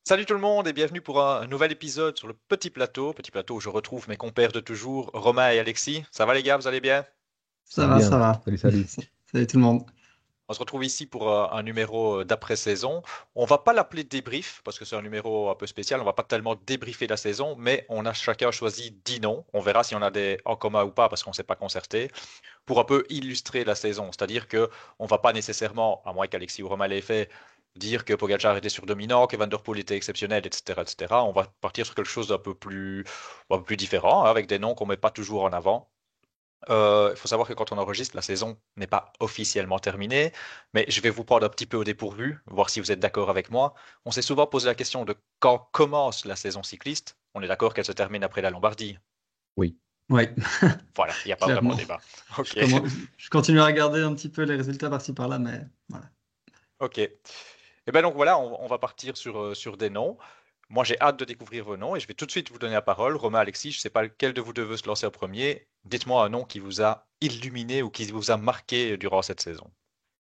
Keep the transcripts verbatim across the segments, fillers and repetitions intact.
Salut tout le monde et bienvenue pour un nouvel épisode sur le Petit Plateau. Petit Plateau où je retrouve mes compères de toujours, Romain et Alexis. Ça va les gars, vous allez bien? Ça Ça va va, bien. ça va. Salut, salut. Salut tout le monde. On se retrouve ici pour euh, un numéro euh, d'après-saison. On va pas l'appeler débrief parce que c'est un numéro un peu spécial. On va pas tellement débriefer la saison, mais on a chacun choisi dix noms. On verra si on a des en commun ou pas parce qu'on s'est pas concerté pour un peu illustrer la saison. C'est-à-dire que on va pas nécessairement, à moins qu'Alexis ou Romain l'ait fait, dire que Pogacar était surdominant, que Van Der Poel était exceptionnel, et cetera, et cetera. On va partir sur quelque chose d'un peu plus, un peu plus différent, hein, avec des noms qu'on met pas toujours en avant. Euh, Il faut savoir que quand on enregistre, la saison n'est pas officiellement terminée, mais je vais vous prendre un petit peu au dépourvu, voir si vous êtes d'accord avec moi. On s'est souvent posé la question de quand commence la saison cycliste. On est d'accord qu'elle se termine après la Lombardie. Oui. Oui, Voilà, il n'y a pas vraiment clairement. débat. Je, Ok, commen- je- je continue à regarder un petit peu les résultats par-ci par-là, mais voilà. ok. Et bien donc voilà, on, on va partir sur, euh, sur des noms. Moi j'ai hâte de découvrir vos noms et je vais tout de suite vous donner la parole. Romain, Alexis, je ne sais pas lequel de vous deux veut se lancer en premier. Dites-moi un nom qui vous a illuminé ou qui vous a marqué durant cette saison.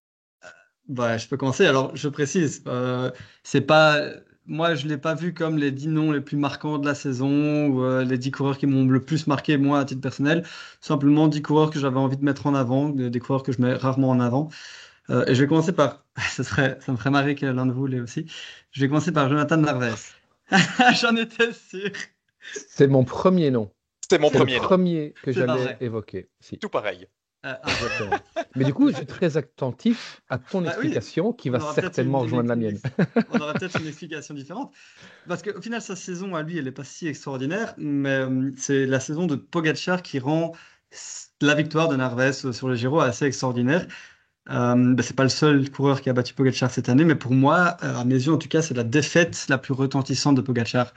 Bah, je peux commencer. Alors, je précise, euh, c'est pas, moi, je l'ai pas vu comme les dix noms les plus marquants de la saison ou euh, les dix coureurs qui m'ont le plus marqué, moi, à titre personnel. Simplement dix coureurs que j'avais envie de mettre en avant, des des coureurs que je mets rarement en avant. Euh, et je vais commencer par, ça serait, ça me ferait marrer que l'un de vous l'ait aussi. Je vais commencer par Jonathan Narvaez. J'en étais sûr. C'est mon premier nom. C'est mon C'est le premier nom. premier que C'est pas j'allais vrai. évoquer. Si, Tout pareil. Euh, ah. exactement. Mais du coup, je suis très attentif à ton Bah oui, explication qui on va aura peut-être une, certainement une- rejoindre la une mienne. ex- on aura peut-être une explication différente. Parce qu'au final, sa saison à lui, elle n'est pas si extraordinaire, mais euh, c'est la saison de Pogacar qui rend s- la victoire de Narvaez sur le Giro assez extraordinaire. Euh, bah, c'est pas le seul coureur qui a battu Pogacar cette année, mais pour moi, euh, à mes yeux en tout cas, c'est la défaite la plus retentissante de Pogacar.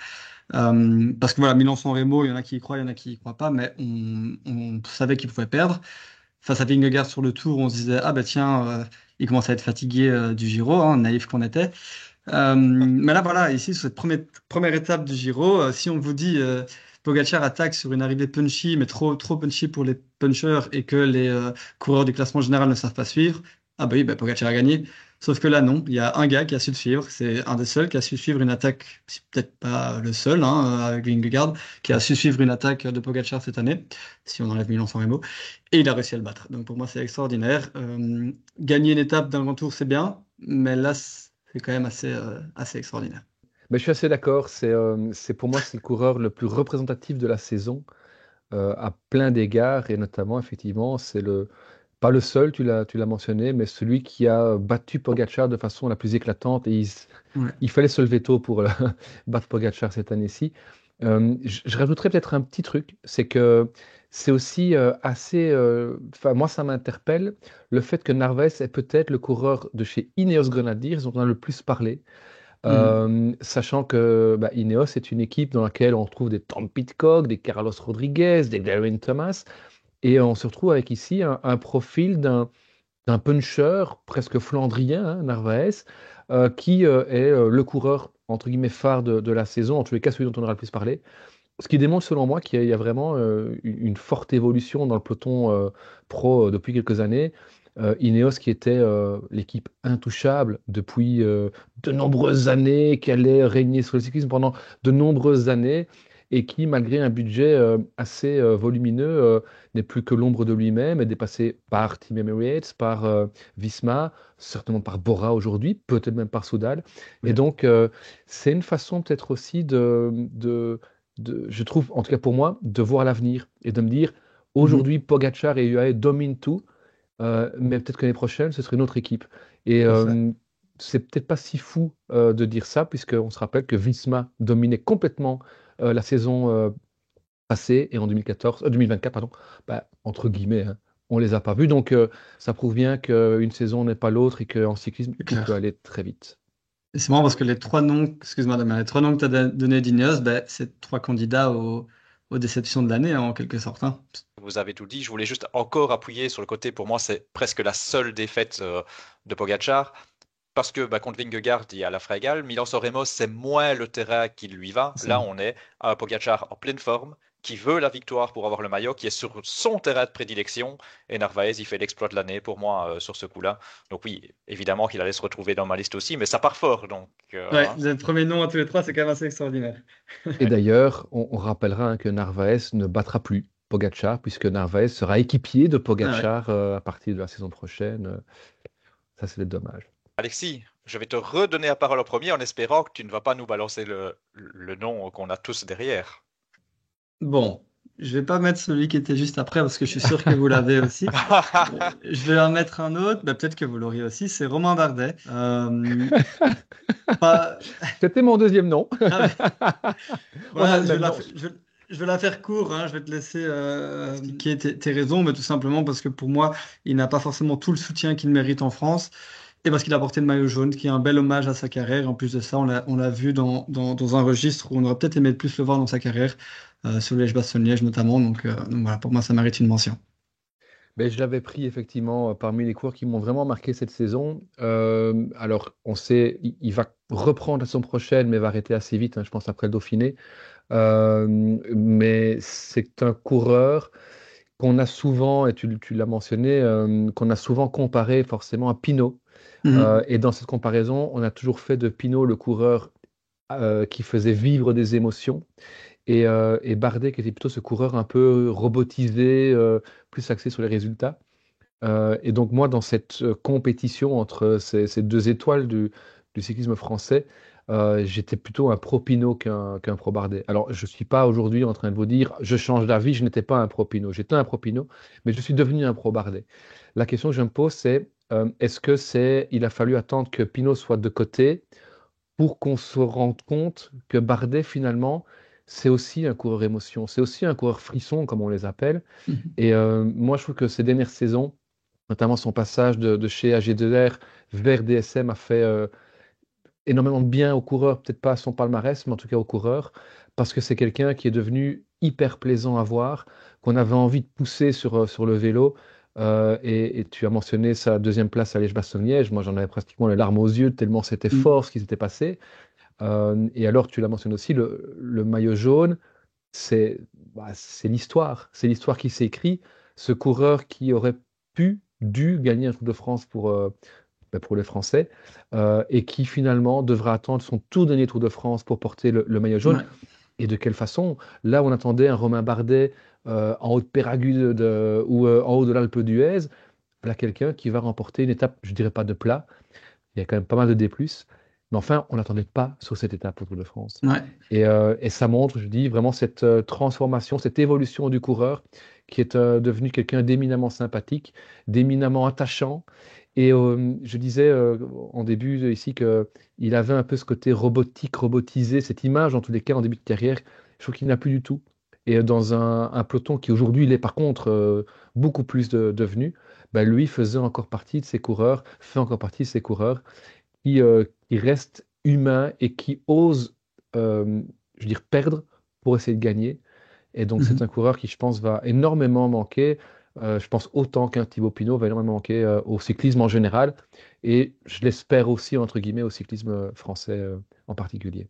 Euh, parce que voilà, Milan-San Remo, il y en a qui y croient, il y en a qui y croient pas, mais on, on savait qu'il pouvait perdre. Face à Vingegaard sur le tour, on se disait, ah bah tiens, euh, il commence à être fatigué euh, du Giro, hein, naïf qu'on était. Euh, mais là, voilà, ici, sur cette première, première étape du Giro, euh, si on vous dit euh, Pogacar attaque sur une arrivée punchy, mais trop, trop punchy pour les punchers et que les euh, coureurs du classement général ne savent pas suivre, ah bah oui, bah, Pogacar a gagné. Sauf que là, non, il y a un gars qui a su le suivre, c'est un des seuls qui a su suivre une attaque, c'est peut-être pas le seul, hein, euh, avec Vingegaard, qui a su suivre une attaque de Pogacar cette année, si on enlève Milan-San Remo, et il a réussi à le battre. Donc pour moi, c'est extraordinaire. Euh, gagner une étape d'un grand tour, c'est bien, mais là, c'est quand même assez, euh, assez extraordinaire. Mais je suis assez d'accord. C'est euh, c'est pour moi, c'est le coureur le plus représentatif de la saison euh, à plein d'égards. Et notamment, effectivement, c'est le, pas le seul, tu l'as, tu l'as mentionné, mais celui qui a battu Pogacar de façon la plus éclatante. Et il, s- Ouais. il fallait se lever tôt pour euh, battre Pogacar cette année-ci. Euh, je, je rajouterais peut-être un petit truc, c'est que c'est aussi euh, assez. euh, Enfin, moi, ça m'interpelle le fait que Narvaez est peut-être le coureur de chez Ineos Grenadiers dont on a le plus parlé. Mhm. Euh, sachant que bah, Ineos est une équipe dans laquelle on retrouve des Tom Pidcock, des Carlos Rodriguez, des Geraint Thomas. Et on se retrouve avec ici un, un profil d'un d'un puncher presque flandrien, hein, Narvaez, euh, qui euh, est euh, le coureur entre guillemets phare de, de la saison, en tous les cas celui dont on aura le plus parlé. Ce qui démontre selon moi qu'il y a, il y a vraiment euh, une une forte évolution dans le peloton euh, pro euh, depuis quelques années. Euh, Ineos qui était euh, l'équipe intouchable depuis euh, de nombreuses années, qui allait régner sur le cyclisme pendant de nombreuses années et qui, malgré un budget euh, assez euh, volumineux, euh, n'est plus que l'ombre de lui-même, est dépassé par Team Emirates, par euh, Visma, certainement par Bora aujourd'hui, peut-être même par Soudal. Et Ouais. donc, euh, c'est une façon peut-être aussi de, de de- je trouve, en tout cas pour moi, de voir l'avenir et de me dire, Mhm. aujourd'hui, Pogacar et U A E dominent tout, euh, mais peut-être que l'année prochaine, ce serait une autre équipe. Et C'est ça. euh, c'est peut-être pas si fou euh, de dire ça, puisqu'on se rappelle que Visma dominait complètement euh, la saison euh, passée et en deux mille quatorze, euh, deux mille vingt-quatre, pardon, bah, entre guillemets, hein, on les a pas vus. Donc euh, ça prouve bien qu'une saison n'est pas l'autre et qu'en cyclisme, C'est tout peut clair. aller très vite. Et c'est marrant parce que les trois noms, excuse-moi, Damien, les trois noms que tu as donnés d'Ineos, ben, c'est trois candidats aux, aux déceptions de l'année, hein, en quelque sorte, hein. Vous avez tout dit. Je voulais juste encore appuyer sur le côté, pour moi, c'est presque la seule défaite euh, de Pogacar. Parce que bah, contre Vingegaard, il y a la Freigal. Milan-San Remo, c'est moins le terrain qui lui va. Là, Ça. on est à Pogacar en pleine forme. qui veut la victoire pour avoir le maillot, qui est sur son terrain de prédilection. Et Narvaez, il fait l'exploit de l'année pour moi euh, sur ce coup-là. Donc oui, évidemment qu'il allait se retrouver dans ma liste aussi, mais ça part fort. Donc, euh, Ouais, hein. le premier nom à tous les trois, c'est quand même assez extraordinaire. Et Ouais. d'ailleurs, on, on rappellera hein, que Narvaez ne battra plus Pogacar, puisque Narvaez sera équipier de Ah ouais. Pogacar euh, à partir de la saison prochaine. Euh, Ça, c'est dommage. Alexis, je vais te redonner la parole en premier en espérant que tu ne vas pas nous balancer le, le nom qu'on a tous derrière. Bon, je vais pas mettre celui qui était juste après parce que je suis sûr que vous l'avez aussi. Euh, Je vais en mettre un autre, bah, peut-être que vous l'auriez aussi, c'est Romain Bardet. Euh, pas... C'était mon deuxième nom. Ah ouais. On a Voilà, le je vais même la, nom. fa- je vais, je vais la faire court, hein, je vais te laisser euh, expliquer tes, tes raisons, mais tout simplement parce que pour moi, il n'a pas forcément tout le soutien qu'il mérite en France. Et parce qu'il a porté le maillot jaune, qui est un bel hommage à sa carrière. En plus de ça, on l'a, on l'a vu dans, dans, dans un registre où on aurait peut-être aimé plus le voir dans sa carrière, euh, sur Liège-Bastogne-Liège notamment. Donc, euh, donc voilà, pour moi, ça mérite une mention. Ben, je l'avais pris effectivement euh, parmi les coureurs qui m'ont vraiment marqué cette saison. Euh, alors, on sait, il, il va reprendre la saison prochaine, mais va arrêter assez vite, hein, je pense, après le Dauphiné. Euh, mais c'est un coureur qu'on a souvent, et tu, tu l'as mentionné, euh, qu'on a souvent comparé forcément à Pinot. Euh, Mhm. et dans cette comparaison, on a toujours fait de Pinot le coureur euh, qui faisait vivre des émotions. Et, euh, et Bardet qui était plutôt ce coureur un peu robotisé, euh, plus axé sur les résultats. Euh, et donc moi, dans cette euh, compétition entre ces, ces deux étoiles du, du cyclisme français, euh, j'étais plutôt un pro Pinot qu'un qu'un pro Bardet. Alors, je ne suis pas aujourd'hui en train de vous dire, je change d'avis, je n'étais pas un pro Pinot. J'étais un pro Pinot, mais je suis devenu un pro Bardet. La question que je me pose, c'est euh, est-ce que c'est, il a fallu attendre que Pinot soit de côté pour qu'on se rende compte que Bardet, finalement, c'est aussi un coureur émotion, c'est aussi un coureur frisson, comme on les appelle. Mhm. Et euh, moi, je trouve que ces dernières saisons, notamment son passage de, de chez A G deux R vers D S M, a fait euh, énormément de bien aux coureurs, peut-être pas à son palmarès, mais en tout cas aux coureurs, parce que c'est quelqu'un qui est devenu hyper plaisant à voir, qu'on avait envie de pousser sur, euh, sur le vélo. Euh, et, et tu as mentionné sa deuxième place à Liège-Bastogne-Liège. Moi, j'en avais pratiquement les larmes aux yeux, tellement c'était Mhm. fort ce qui s'était passé. Euh, et alors, tu l'as mentionné aussi, le, le maillot jaune, c'est bah, c'est l'histoire. C'est l'histoire qui s'écrit. Ce coureur qui aurait pu, dû gagner un Tour de France pour, euh, bah, pour les Français, euh, et qui finalement devra attendre son tout dernier Tour de France pour porter le, le maillot jaune. Ouais. Et de quelle façon? Là, on attendait un Romain Bardet euh, en haut de Péragude de- de- ou euh, en haut de l'Alpe d'Huez. Là, quelqu'un qui va remporter une étape, je dirais pas de plat, il y a quand même pas mal de D plus. Mais enfin, on n'attendait pas sur cette étape au Tour de France. Ouais. Et, euh, et ça montre, je dis, vraiment cette euh, transformation, cette évolution du coureur qui est euh, devenu quelqu'un d'éminemment sympathique, d'éminemment attachant. Et euh, je disais euh, en début euh, ici qu'il avait un peu ce côté robotique, robotisé, cette image en tous les cas en début de carrière. Je trouve qu'il n'a plus du tout. Et euh, dans un, un peloton qui aujourd'hui, il est par contre euh, beaucoup plus de- devenu, bah, lui faisait encore partie de ces coureurs, fait encore partie de ces coureurs qui, euh, qui restent humains et qui osent, euh, je veux dire, perdre pour essayer de gagner. Et donc, c'est un Mhm. coureur qui, je pense, va énormément manquer. Euh, je pense autant qu'un Thibaut Pinot va énormément manquer euh, au cyclisme en général. Et je l'espère aussi, entre guillemets, au cyclisme français euh, en particulier.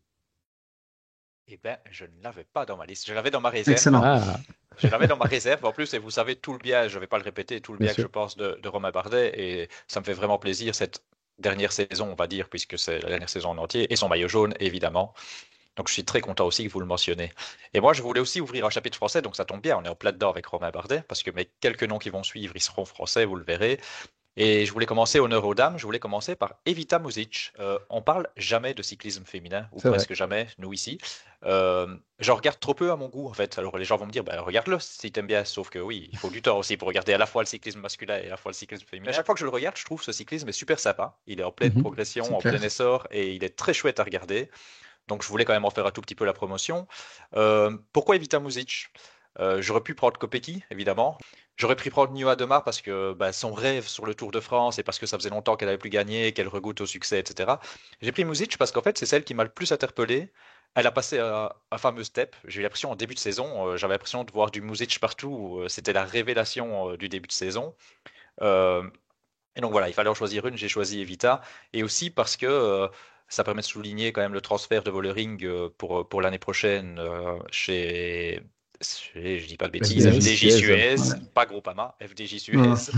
Eh bien, je ne l'avais pas dans ma liste. Je l'avais dans ma réserve. Excellent. Ah, Je l'avais dans ma réserve en plus, et vous savez tout le bien, je ne vais pas le répéter, tout le bien bien que je sûr. pense de, de Romain Bardet, et ça me fait vraiment plaisir cette dernière saison, on va dire, puisque c'est la dernière saison en entier, et son maillot jaune, évidemment. Donc je suis très content aussi que vous le mentionniez. Et moi, je voulais aussi ouvrir un chapitre français, donc ça tombe bien, on est en plein dedans avec Romain Bardet, parce que mes quelques noms qui vont suivre, ils seront français, vous le verrez. Et je voulais commencer, honneur aux dames, je voulais commencer par Evita Muzic. Euh, on parle jamais de cyclisme féminin, ou C'est vrai. presque jamais, nous ici. Euh, J'en regarde trop peu à mon goût, en fait. Alors les gens vont me dire, bah, regarde-le si t'aimes bien, sauf que oui, il faut du temps aussi pour regarder à la fois le cyclisme masculin et à la fois le cyclisme féminin. À chaque fois que je le regarde, je trouve ce cyclisme est super sympa. Il est en pleine Mhm. progression, C'est en plein clair. essor, et il est très chouette à regarder. Donc je voulais quand même en faire un tout petit peu la promotion. Euh, pourquoi Evita Muzic? Euh, J'aurais pu prendre Kopecky, évidemment. J'aurais pu prendre Nioa Demar parce que bah, son rêve sur le Tour de France et parce que ça faisait longtemps qu'elle n'avait plus gagné, qu'elle regoute au succès, et cetera. J'ai pris Muzic parce qu'en fait, c'est celle qui m'a le plus interpellé. Elle a passé un, un fameux step. J'ai eu l'impression en début de saison, euh, j'avais l'impression de voir du Muzic partout. euh, C'était la révélation euh, du début de saison. Euh, et donc voilà, il fallait en choisir une, j'ai choisi Evita. Et aussi parce que euh, ça permet de souligner quand même le transfert de Vollering euh, pour, pour l'année prochaine euh, chez, Je, je dis pas de bêtises, F D J F D J Suez. Suez, Ouais. pas Groupama, F D J Ouais. Suez.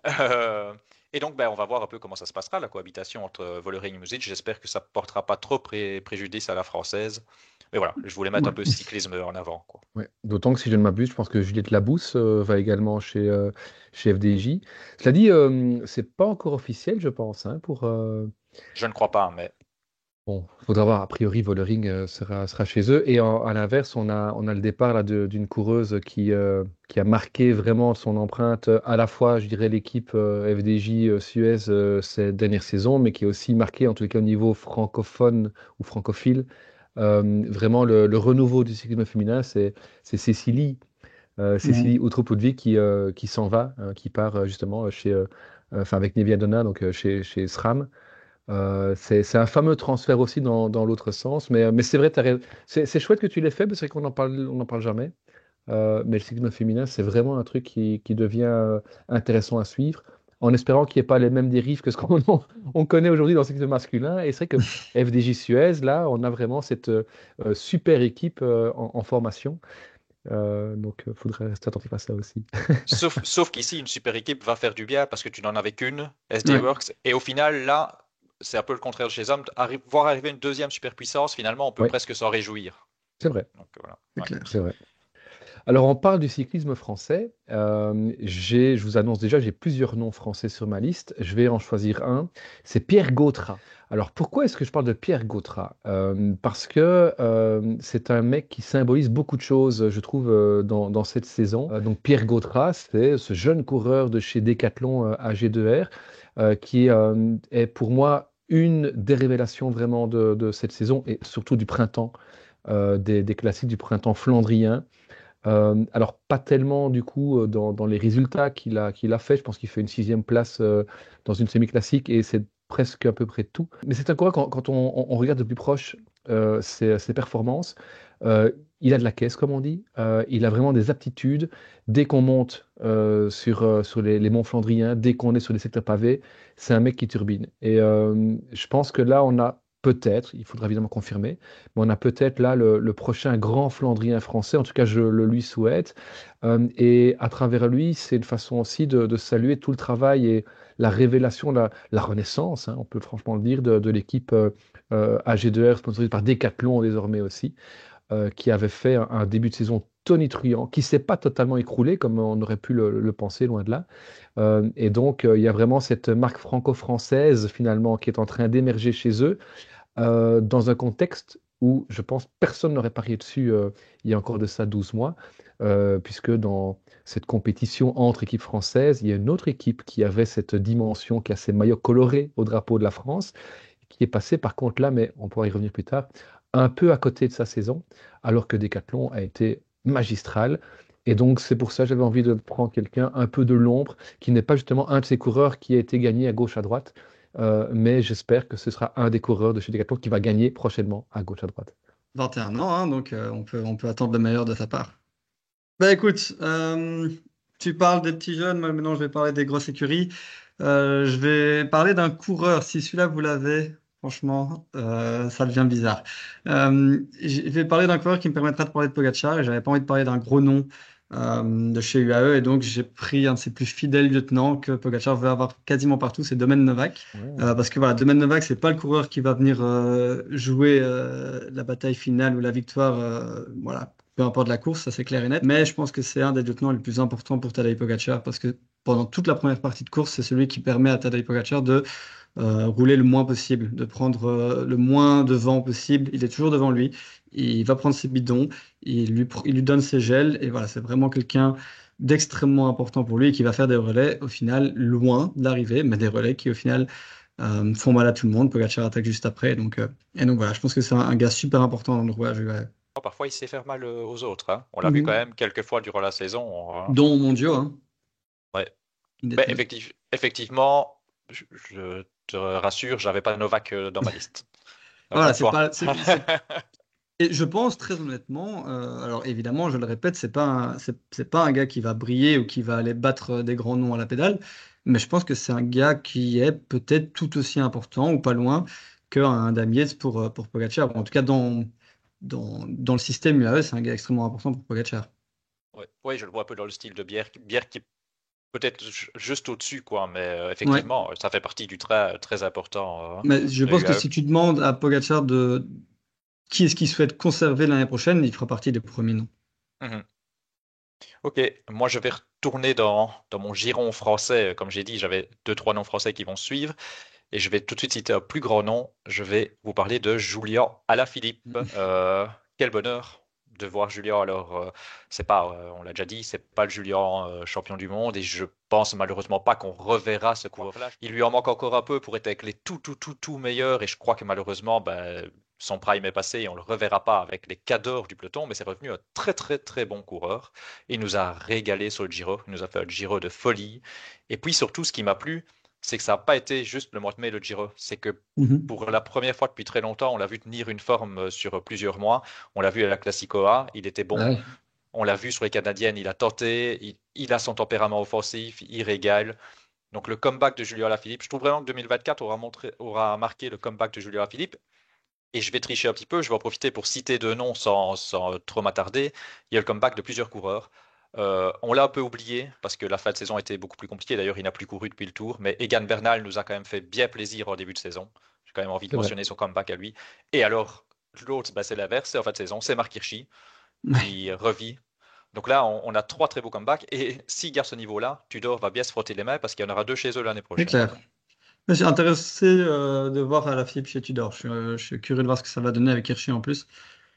Euh, et donc, ben, on va voir un peu comment ça se passera, la cohabitation entre Voloring et Music. J'espère que ça ne portera pas trop pré- préjudice à la française. Mais voilà, je voulais mettre un Ouais. peu ce cyclisme en avant, quoi. Ouais. D'autant que si je ne m'abuse, je pense que Juliette Labousse euh, va également chez, euh, chez F D J. Cela dit, euh, c'est pas encore officiel, je pense, hein, pour, euh, Je ne crois pas, mais bon, il faudra voir. A priori, Vollering euh, sera, sera chez eux. Et en- à l'inverse, on a, on a le départ là, de- d'une coureuse qui, euh, qui a marqué vraiment son empreinte euh, à la fois, je dirais, l'équipe euh, F D J euh, Suez euh, ces dernières saisons, mais qui est aussi marqué, en tout cas au niveau francophone ou francophile. Euh, vraiment, le, le renouveau du cyclisme féminin, c'est c'est Cécilie, euh, Cécilie Mhm. Outreau-Poudvig qui, euh, qui s'en va, hein, qui part euh, justement chez, euh, euh, enfin, avec Nevia Donna, donc euh, chez, chez SRAM. Euh, c'est c'est un fameux transfert aussi dans, dans l'autre sens, mais, mais c'est vrai, t'as raison. C'est c'est chouette que tu l'aies fait, parce qu'on n'en parle, on n'en parle jamais. Euh, mais le cyclisme féminin, c'est vraiment un truc qui, qui devient euh, intéressant à suivre, en espérant qu'il n'y ait pas les mêmes dérives que ce qu'on on connaît aujourd'hui dans le cyclisme masculin. Et c'est vrai que F D J Suez, là, on a vraiment cette euh, euh, super équipe euh, en, en formation. Euh, donc, il faudrait rester attentif à ça aussi. sauf, sauf qu'ici, une super équipe va faire du bien parce que tu n'en avais qu'une, S D Ouais. Works. Et au final, là, c'est un peu le contraire de chez les hommes. Arri- voir arriver une deuxième superpuissance, finalement, on peut Oui, presque s'en réjouir. c'est vrai, Donc voilà. C'est Ouais. c'est clair. vrai. Alors, on parle du cyclisme français. Euh, j'ai, je vous annonce déjà, j'ai plusieurs noms français sur ma liste. Je vais en choisir un. C'est Pierre Gautrat. Alors, pourquoi est-ce que je parle de Pierre Gautrat? Euh, Parce que euh, c'est un mec qui symbolise beaucoup de choses, je trouve, euh, dans, dans cette saison. Euh, donc, Pierre Gautrat, c'est ce jeune coureur de chez Decathlon euh, A G deux R euh, qui euh, est pour moi une des révélations vraiment de, de cette saison et surtout du printemps, euh, des, des classiques du printemps flandrien. Euh, alors, pas tellement du coup euh, dans, dans les résultats qu'il a, qu'il a fait. Je pense qu'il fait une sixième place euh, dans une semi-classique et c'est presque à peu près tout. Mais c'est un coureur, quand, quand on, on- on regarde de plus proche euh, ses, ses performances, euh, il a de la caisse, comme on dit. Euh, il a vraiment des aptitudes. Dès qu'on monte euh, sur, euh, sur les, les monts flandriens, dès qu'on est sur les secteurs pavés, c'est un mec qui turbine. Et euh, je pense que là, on a peut-être, il faudra évidemment confirmer, mais on a peut-être là le, le prochain grand Flandrien français, en tout cas je le lui souhaite. Euh, et à travers lui, c'est une façon aussi de, de saluer tout le travail et la révélation, la, la renaissance, hein, on peut franchement le dire, de, de l'équipe euh, euh, A G deux R, sponsorisée par Decathlon désormais aussi, euh, qui avait fait un, un début de saison tonitruant, qui s'est pas totalement écroulé comme on aurait pu le, le penser, loin de là. Euh, et donc, euh, il y a vraiment cette marque franco-française finalement qui est en train d'émerger chez eux euh, dans un contexte où je pense personne n'aurait parié dessus euh, il y a encore de ça douze mois, euh, puisque dans cette compétition entre équipes françaises, il y a une autre équipe qui avait cette dimension, qui a ses maillots colorés au drapeau de la France, qui est passée par contre là, mais on pourra y revenir plus tard, un peu à côté de sa saison, alors que Decathlon a été magistral. Et donc, c'est pour ça que j'avais envie de prendre quelqu'un un peu de l'ombre, qui n'est pas justement un de ces coureurs qui a été gagné à gauche, à droite, euh, mais j'espère que ce sera un des coureurs de chez Decathlon qui va gagner prochainement à gauche, à droite. vingt et un ans, hein, donc euh, on peut, on peut attendre le meilleur de sa part. Bah écoute, euh, tu parles des petits jeunes, moi maintenant je vais parler des grosses écuries. Euh, je vais parler d'un coureur. Si celui-là vous l'avez, franchement, euh, ça devient bizarre. Euh, je vais parler d'un coureur qui me permettra de parler de Pogacar et j'avais pas envie de parler d'un gros nom euh, de chez U A E et donc j'ai pris un de ses plus fidèles lieutenants que Pogacar veut avoir quasiment partout, c'est Domen Novak. Euh, Ouais. parce que voilà, Domen Novak, c'est pas le coureur qui va venir euh, jouer euh, la bataille finale ou la victoire, euh, voilà, peu importe la course, ça c'est clair et net. Mais je pense que c'est un des lieutenants les plus importants pour Tadej Pogacar parce que pendant toute la première partie de course, c'est celui qui permet à Tadej Pogacar de euh, rouler le moins possible, de prendre euh, le moins de vent possible. Il est toujours devant lui, il va prendre ses bidons, il lui, pr- il lui donne ses gels et voilà, c'est vraiment quelqu'un d'extrêmement important pour lui et qui va faire des relais au final loin de l'arrivée, mais des relais qui au final euh, font mal à tout le monde. Pogacar attaque juste après. Donc, euh, et donc voilà, je pense que c'est un, un gars super important dans le rouage. Ouais. Oh, parfois, il sait faire mal euh, aux autres, hein. On l'a vu quand Mhm. même quelques fois durant la saison, hein. Dont mondiaux, hein. Ouais. Il Ben, déteste. effectif- effectivement, je, je te rassure, j'avais pas Novak euh, dans ma liste. Un Voilà, bon c'est point. pas, c'est, c'est- et je pense très honnêtement, euh, alors évidemment, je le répète, c'est pas un, c'est, c'est pas un gars qui va briller ou qui va aller battre euh, des grands noms à la pédale, mais je pense que c'est un gars qui est peut-être tout aussi important ou pas loin qu'un Adam Yates pour, euh, pour Pogacar. En tout cas, dans, dans, dans le système U A E, c'est un gars extrêmement important pour Pogacar. Ouais. Oui, je le vois un peu dans le style de Bière, Bière qui est peut-être ju- juste au-dessus, quoi, mais euh, Ouais. effectivement, ça fait partie du trait très important euh, Mais je de pense que l'U A E. si tu demandes à Pogacar de qui est-ce qu'il souhaite conserver l'année prochaine, il fera partie des premiers noms. Mhm. Ok, moi je vais retourner dans, dans mon giron français. Comme j'ai dit, j'avais deux, trois noms français qui vont suivre. Et je vais tout de suite citer un plus grand nom. Je vais vous parler de Julien Alaphilippe. Euh, quel bonheur de voir Julien. Alors, euh, c'est pas, euh, on l'a déjà dit, c'est pas le Julien euh, champion du monde. Et je pense malheureusement pas qu'on reverra ce coureur-là. Il lui en manque encore un peu pour être avec les tout, tout, tout, tout meilleurs. Et je crois que malheureusement, ben, son prime est passé et on le reverra pas avec les cadors du peloton. Mais c'est revenu un très, très, très bon coureur. Il nous a régalé sur le Giro. Il nous a fait un Giro de folie. Et puis surtout, ce qui m'a plu, c'est que ça n'a pas été juste le mois de mai, le Giro. C'est que Mhm. pour la première fois depuis très longtemps, on l'a vu tenir une forme euh, sur plusieurs mois. On l'a vu à la Classico A, il était bon. Ouais. On l'a vu sur les Canadiennes, il a tenté. Il, il a son tempérament offensif, il régale. Donc le comeback de Julien Alaphilippe, je trouve vraiment que deux mille vingt-quatre aura, montré, aura marqué le comeback de Julien Alaphilippe. Et je vais tricher un petit peu, je vais en profiter pour citer deux noms sans, sans trop m'attarder. Il y a le comeback de plusieurs coureurs. Euh, on l'a un peu oublié parce que la fin de saison était beaucoup plus compliquée. D'ailleurs, il n'a plus couru depuis le Tour. Mais Egan Bernal nous a quand même fait bien plaisir en début de saison. J'ai quand même envie de C'est vrai. mentionner son comeback à lui. Et alors, l'autre, bah, c'est l'inverse. C'est en fin de saison, c'est Marc Hirschi Ouais. qui revit. Donc là, on, on a trois très beaux comebacks. Et s'il garde ce niveau-là, Tudor va bien se frotter les mains parce qu'il y en aura deux chez eux l'année C'est prochaine. clair. Je suis intéressé euh, de voir à la Philippe chez Tudor. Je suis, euh, je suis curieux de voir ce que ça va donner avec Hirschi en plus.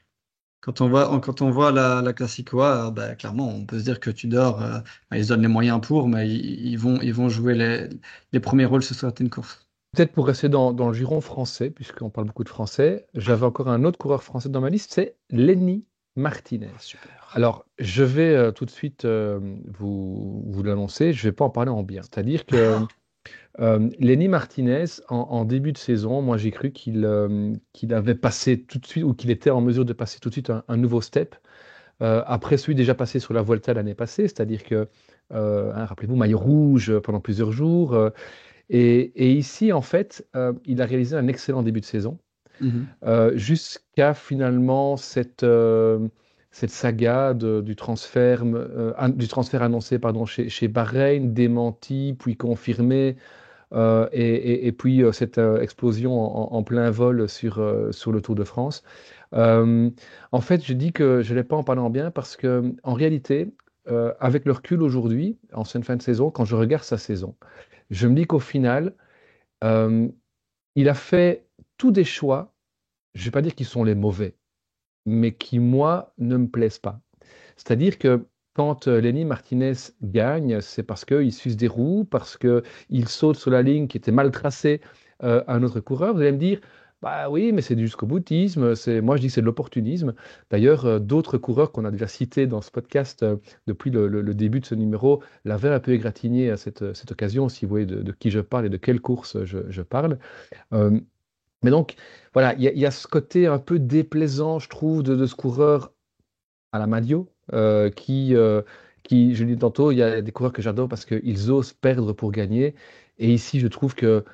Quand on voit, quand on voit la, la Classico A, euh, bah, clairement, on peut se dire que Tudor, euh, bah, ils se donnent les moyens pour, mais ils, ils vont, ils vont jouer les, les premiers rôles sur certaines courses. Peut-être pour rester dans, dans le giron français, puisqu'on parle beaucoup de français, j'avais encore un autre coureur français dans ma liste, c'est Lenny Martinez. Super. Alors, je vais euh, tout de suite euh, vous, vous l'annoncer, je ne vais pas en parler en bien. C'est-à-dire que euh, Lenny Martinez, en, en début de saison, moi j'ai cru qu'il euh, qu'il avait passé tout de suite, ou qu'il était en mesure de passer tout de suite un, un nouveau step, euh, après celui déjà passé sur la Vuelta l'année passée, c'est-à-dire que, euh, hein, rappelez-vous, maillot rouge pendant plusieurs jours. euh, et, et ici, en fait, euh, il a réalisé un excellent début de saison, Mhm. euh, jusqu'à finalement cette, euh, cette saga de- du transfert, euh, an- du transfert annoncé pardon, chez, chez Bahreïn, démenti, puis confirmé, euh, et, et- et puis euh, cette euh, explosion en, en plein vol sur, euh, sur le Tour de France. Euh, En fait, je dis que je ne l'ai pas en parlant bien parce que, en réalité, euh, avec le recul aujourd'hui, en cette fin de saison, quand je regarde sa saison, je me dis qu'au final, euh, il a fait tous des choix, je ne vais pas dire qu'ils sont les mauvais, mais qui, moi, ne me plaisent pas. C'est-à-dire que quand euh, Lenny Martinez gagne, c'est parce qu'il s'use des roues, parce qu'il saute sur la ligne qui était mal tracée euh, à un autre coureur. Vous allez me dire, bah oui, mais c'est du jusqu'au-boutisme. C'est, moi, je dis que c'est de l'opportunisme. D'ailleurs, euh, d'autres coureurs qu'on a déjà cités dans ce podcast euh, depuis le, le- le début de ce numéro l'avaient un peu égratigné à cette, cette occasion, si vous voyez de, de qui je parle et de quelle course je, je parle. Euh, mais donc, voilà, il y, a il y a ce côté un peu déplaisant, je trouve, de, de ce coureur à la Madio, euh, qui, euh, qui, je le dis tantôt, il y a des coureurs que j'adore parce qu'ils osent perdre pour gagner. Et ici, je trouve que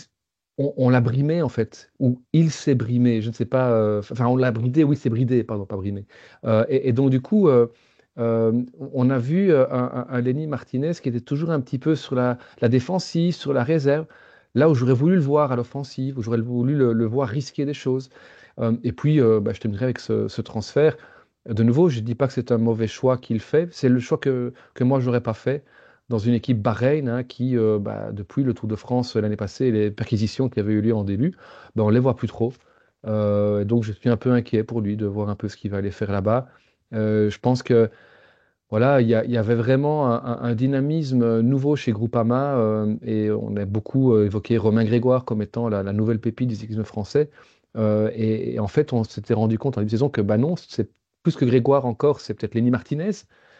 on, on l'a brimé, en fait, ou il s'est brimé, je ne sais pas, euh, enfin, on l'a bridé, oui, c'est bridé, pardon, pas brimé. Euh, et, et donc, du coup, euh, euh, on a vu euh, un, un- un Lenny Martinez qui était toujours un petit peu sur la, la défensive, sur la réserve, là où j'aurais voulu le voir à l'offensive, où j'aurais voulu le, le voir risquer des choses. Euh, et puis, euh, bah, je terminerai avec ce, ce transfert. De nouveau, je ne dis pas que c'est un mauvais choix qu'il fait, c'est le choix que, que moi, je n'aurais pas fait dans une équipe Bahreïn hein, qui, euh, bah, depuis le Tour de France l'année passée, les perquisitions qui avaient eu lieu en début, bah, on ne les voit plus trop. Euh, donc, je suis un peu inquiet pour lui de voir un peu ce qu'il va aller faire là-bas. Euh, je pense que voilà, il y, a- il y avait vraiment un, un- un dynamisme nouveau chez Groupama euh, et on a beaucoup euh, évoqué Romain Grégoire comme étant la, la nouvelle pépite du cyclisme français. Euh, et, et en fait, on s'était rendu compte en début de saison que bah non, c'est plus que Grégoire encore, c'est peut-être Lenny Martinez.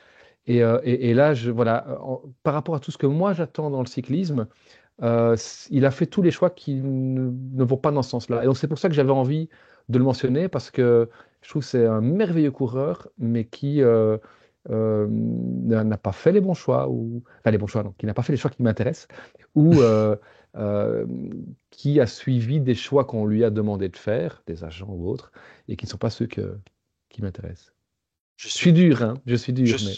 Et, euh, et- et là, je, voilà, euh, en- par rapport à tout ce que moi j'attends dans le cyclisme, euh, c- il a fait tous les choix qui ne, ne vont pas dans ce sens-là. Et donc c'est pour ça que j'avais envie de le mentionner parce que je trouve que c'est un merveilleux coureur, mais qui euh, euh, n'a n'a pas fait les bons choix, ou enfin les bons choix, non, qui n'a pas fait les choix qui m'intéressent, ou euh, euh, qui a suivi des choix qu'on lui a demandé de faire, des agents ou autres, et qui ne sont pas ceux que, qui m'intéressent. Je Je suis suis dur, hein, je suis Je, dur, mais.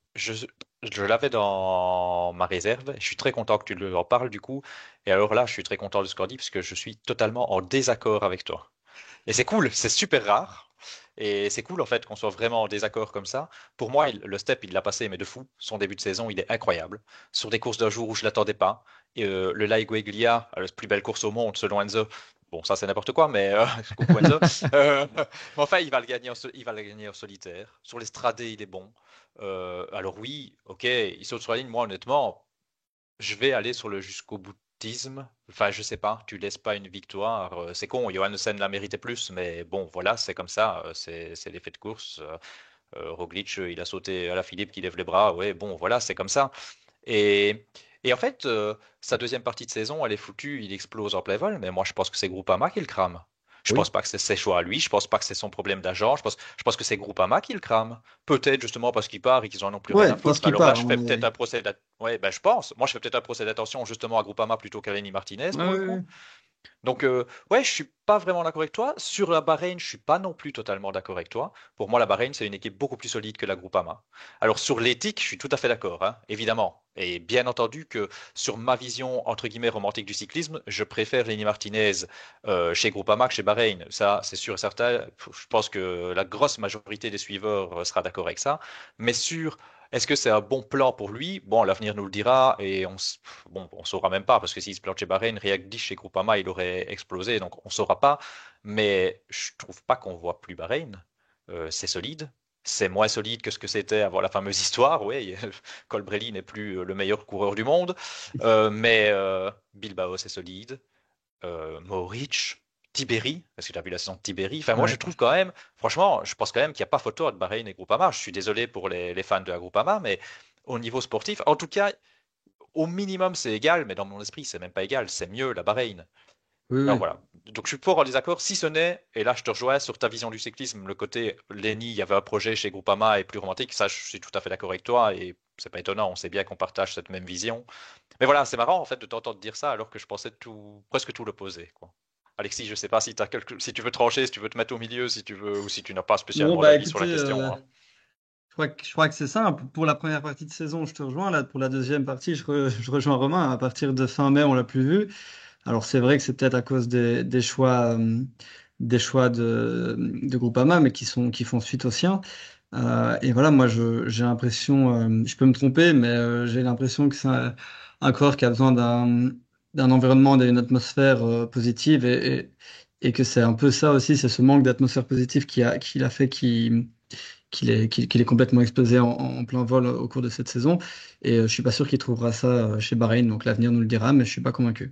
je, je l'avais dans ma réserve. Je suis très content que tu le- en parles du coup. Et alors là, je suis très content de ce qu'on dit parce que je suis totalement en désaccord avec toi. Et c'est cool, c'est super rare. Et c'est cool en fait qu'on soit vraiment en désaccord comme ça. Pour moi, il- le step, il l'a passé, mais de fou. Son début de saison, il est incroyable. Sur des courses d'un jour où je l'attendais pas. Et, euh, le Laigueglia, la plus belle course au monde selon Enzo. Bon, ça c'est n'importe quoi, mais euh, coucou Enzo. Euh, mais enfin, il va le gagner en, sol- il va le gagner en solitaire. Sur l'estrade, il est bon. Euh, alors oui, ok, il saute sur la ligne. Moi, honnêtement, je vais aller sur le jusqu'au boutisme. Enfin, je sais pas, tu laisses pas une victoire. euh, C'est con, Johannessen l'a mérité plus, mais bon, voilà, c'est comme ça. euh, C'est c'est l'effet de course. euh, euh, Roglic, euh, il a sauté à la Philippe qui lève les bras. Ouais, bon, voilà, c'est comme ça. Et, et en fait, euh, sa deuxième partie de saison, elle est foutue, il explose en plein vol, mais moi je pense que c'est Groupama qui le crame. Je Oui. pense pas que c'est ses choix à lui, je pense pas que c'est son problème d'agent, je pense, je pense que c'est Groupama qui le crame. Peut-être justement parce qu'il part et qu'ils en ont plus rien Ouais, à parce foutre. qu'il Alors là, part, à je mon fais peut-être avis. un procès d'at- ouais, ben je pense. Moi, je fais peut-être un procès d'attention justement à Groupama plutôt qu'à Lenny Martinez Ouais, pour le ouais, coup. ouais. Donc, euh, ouais, je suis pas vraiment d'accord avec toi. Sur la Bahreïn, je suis pas non plus totalement d'accord avec toi. Pour moi, la Bahreïn, c'est une équipe beaucoup plus solide que la Groupama. Alors, sur l'éthique, je suis tout à fait d'accord, hein, évidemment. Et bien entendu que sur ma vision, entre guillemets, romantique du cyclisme, je préfère Lenny Martinez euh, chez Groupama que chez Bahreïn. Ça, c'est sûr et certain. Je pense que la grosse majorité des suiveurs euh, sera d'accord avec ça. Mais sur est-ce que c'est un bon plan pour lui? Bon, l'avenir nous le dira et on s- bon, on saura même pas parce que s'il se plante chez Bahreïn, React dix chez Groupama, il aurait explosé, donc on saura pas. Mais je trouve pas qu'on voit plus Bahreïn. Euh, c'est solide. C'est moins solide que ce que c'était avant la fameuse histoire. Oui, Colbrelli n'est plus euh, le meilleur coureur du monde, Euh, mais euh, Bilbao c'est solide. Euh, Mohoric, Tiberi, parce que tu as vu la saison de Tiberi. Enfin, moi, je Ouais. trouve quand même, franchement, je pense quand même qu'il n'y a pas photo entre Bahreïn et Groupama. Je suis désolé pour les, les fans de la Groupama, mais au niveau sportif, en tout cas, au minimum, c'est égal, mais dans mon esprit, c'est même pas égal. C'est mieux la Bahreïn. Oui, Alors oui. voilà. Donc je suis fort en désaccord, si ce n'est, et là je te rejoins sur ta vision du cyclisme, le côté Lenny, il y avait un projet chez Groupama et plus romantique, ça je suis tout à fait d'accord avec toi et c'est pas étonnant, on sait bien qu'on partage cette même vision. Mais voilà, c'est marrant en fait de t'entendre dire ça alors que je pensais tout, presque tout l'opposé, quoi. Alexis, je sais pas si, t'as quelque... si tu veux trancher, si tu veux te mettre au milieu, si tu veux, ou si tu n'as pas Non, spécialement bah d'avis sur écoutez, la question, euh, hein. je crois que, je crois que c'est simple. Pour la première partie de saison, je te rejoins. Là, pour la deuxième partie, je, re- je rejoins Romain. À partir de fin mai, on l'a plus vu. Alors c'est vrai que c'est peut-être à cause des, des choix, euh, des choix de, de Groupama, mais qui sont, qui font suite aux siens. Euh, et voilà, moi, je, j'ai l'impression, euh, je peux me tromper, mais euh, j'ai l'impression que c'est un, un corps qui a besoin d'un, d'un environnement, d'une atmosphère euh, positive, et, et, et que c'est un peu ça aussi, c'est ce manque d'atmosphère positive qui a, qui l'a fait qu'il qu'il est, qu'il, qu'il est complètement explosé en, en plein vol au cours de cette saison. Et euh, je suis pas sûr qu'il trouvera ça euh, chez Bahreïn, donc l'avenir nous le dira, mais je suis pas convaincu.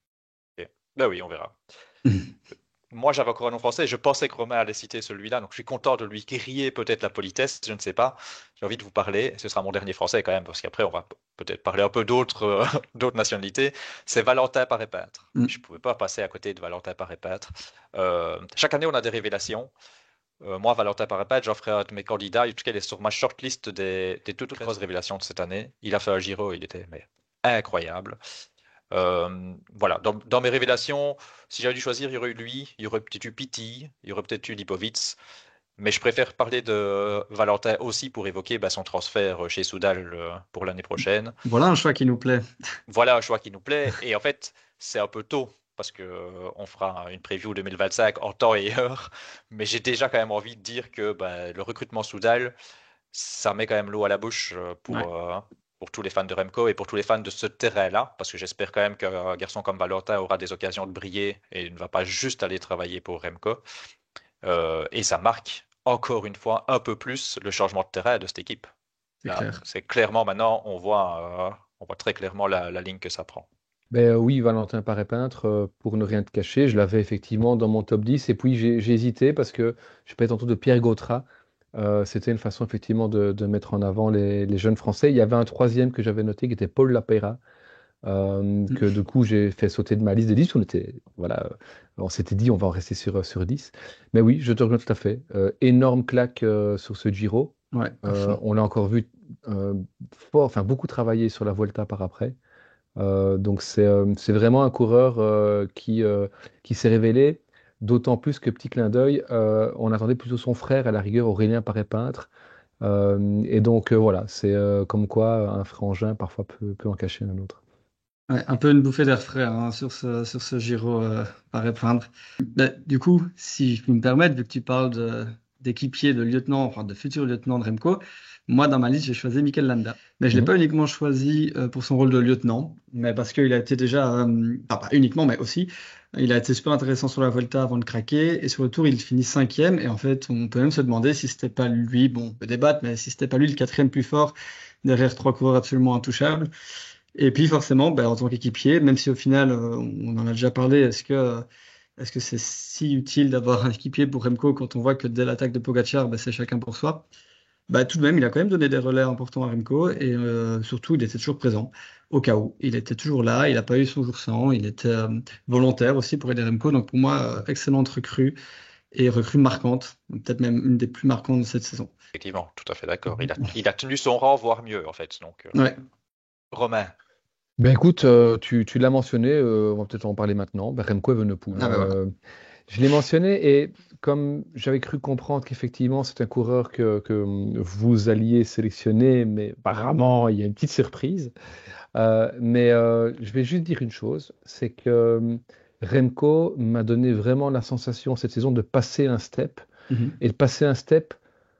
Ok. Ben oui, on verra. Moi, j'avais encore un nom français et je pensais que Romain allait citer celui-là, donc je suis content de lui griller peut-être la politesse, je ne sais pas. J'ai envie de vous parler, ce sera mon dernier français quand même, parce qu'après on va p- peut-être parler un peu d'autres euh, d'autres nationalités. C'est Valentin Paré-Peintre. Je ne pouvais pas passer à côté de Valentin Paré-Peintre. Euh, chaque année, on a des révélations. Euh, moi, Valentin Paré-Peintre, j'en ferai un de mes candidats. En tout cas, il est sur ma shortlist des, des toutes grosses révélations de cette année. Il a fait un Giro, il était mais, incroyable. Euh, voilà, dans, dans mes révélations, si j'avais dû choisir, il y aurait eu lui, il y aurait peut-être eu Pity, il y aurait peut-être eu Lipovitz, mais je préfère parler de Valentin aussi pour évoquer bah, son transfert chez Soudal euh, pour l'année prochaine. Voilà un choix qui nous plaît. Voilà un choix qui nous plaît, et en fait, c'est un peu tôt, parce que euh, on fera une preview deux mille vingt-cinq en temps et heure, mais j'ai déjà quand même envie de dire que bah, le recrutement Soudal, ça met quand même l'eau à la bouche euh, Ouais. pour, euh, pour tous les fans de Remco et pour tous les fans de ce terrain-là, parce que j'espère quand même qu'un garçon comme Valentin aura des occasions de briller et ne va pas juste aller travailler pour Remco. Euh, et ça marque encore une fois un peu plus le changement de terrain de cette équipe. C'est Là, clair. c'est clairement maintenant, on voit, euh, on voit très clairement la, la ligne que ça prend. Ben euh, oui, Valentin Paré-Peintre, euh, pour ne rien te cacher, je l'avais effectivement dans mon top dix. Et puis j'ai j'ai hésité parce que je parlais tantôt de Pierre Gautrat. Euh, c'était une façon effectivement de, de mettre en avant les, les jeunes Français. Il y avait un troisième que j'avais noté qui était Paul Lapeyra, euh, que du coup j'ai fait sauter de ma liste de dix. On était, voilà, euh, on s'était dit on va en rester sur, sur dix. Mais oui, je te rejoins tout à fait. Euh, énorme claque euh, sur ce Giro. Ouais, à Euh, fond. on l'a encore vu euh, fort, enfin beaucoup travailler sur la Vuelta par après. Euh, donc c'est euh, c'est vraiment un coureur euh, qui, euh, qui s'est révélé, d'autant plus que petit clin d'œil, euh, on attendait plutôt son frère à la rigueur, Aurélien Paré-Peintre, Euh, et donc euh, voilà, c'est euh, comme quoi un frangin parfois peut, peut en cacher un autre. Ouais, un peu une bouffée d'air frais hein, sur ce, sur ce Giro, euh, paraît peindre. Bah, du coup, si je puis me permettre, vu que tu parles de- d'équipier, de lieutenant, enfin de futur lieutenant de Remco, moi dans ma liste j'ai choisi Mikel Landa. Mais je ne l'ai Mhm. pas uniquement choisi euh, pour son rôle de lieutenant, mais parce qu'il a été déjà, euh, enfin pas uniquement, mais aussi, il a été super intéressant sur la Volta avant de craquer, et sur le Tour il finit cinquième, et en fait on peut même se demander si c'était pas lui, bon on peut débattre, mais si c'était pas lui le quatrième plus fort derrière trois coureurs absolument intouchables. Et puis forcément, ben, en tant qu'équipier, même si au final, euh, on en a déjà parlé, est-ce que euh, est-ce que c'est si utile d'avoir un équipier pour Remco quand on voit que dès l'attaque de Pogacar, ben, c'est chacun pour soi? Bah, tout de même, il a quand même donné des relais importants à Remco et euh, surtout, il était toujours présent au cas où. Il était toujours là, il n'a pas eu son jour sans, il était euh, volontaire aussi pour aider Remco. Donc pour moi, euh, excellente recrue et recrue marquante, peut-être même une des plus marquantes de cette saison. Effectivement, tout à fait d'accord. Il a, il a tenu son rang, voire mieux, en fait. Donc, euh, Ouais. Romain, Ben écoute, euh, tu, tu l'as mentionné, euh, on va peut-être en parler maintenant. Ben, Remco Evenepoel. Ah bah voilà. Euh, je l'ai mentionné et comme j'avais cru comprendre qu'effectivement c'est un coureur que, que vous alliez sélectionner, mais apparemment il y a une petite surprise. Euh, mais euh, je vais juste dire une chose, c'est que euh, Remco m'a donné vraiment la sensation cette saison de passer un step Mhm. et de passer un step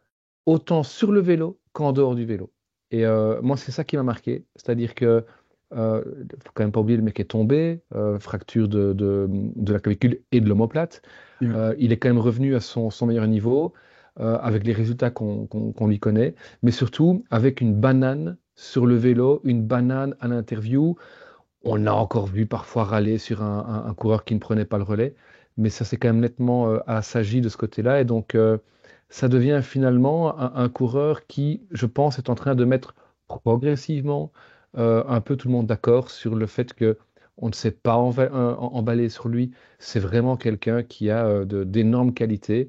autant sur le vélo qu'en dehors du vélo. Et euh, moi, c'est ça qui m'a marqué. C'est-à-dire que, euh, faut quand même pas oublier, le mec est tombé, euh, fracture de, de, de la clavicule et de l'omoplate. Ouais. Euh, il est quand même revenu à son, son meilleur niveau, euh, avec les résultats qu'on qu'on- qu'on lui connaît, mais surtout avec une banane sur le vélo, une banane à l'interview. On l'a encore vu parfois râler sur un, un- un coureur qui ne prenait pas le relais, mais ça s'est quand même nettement euh, assagi de ce côté-là. Et donc, euh, ça devient finalement un, un coureur qui, je pense, est en train de mettre progressivement euh, un peu tout le monde d'accord sur le fait que on ne s'est pas enva- euh, en- emballé sur lui. C'est vraiment quelqu'un qui a euh, de- d'énormes qualités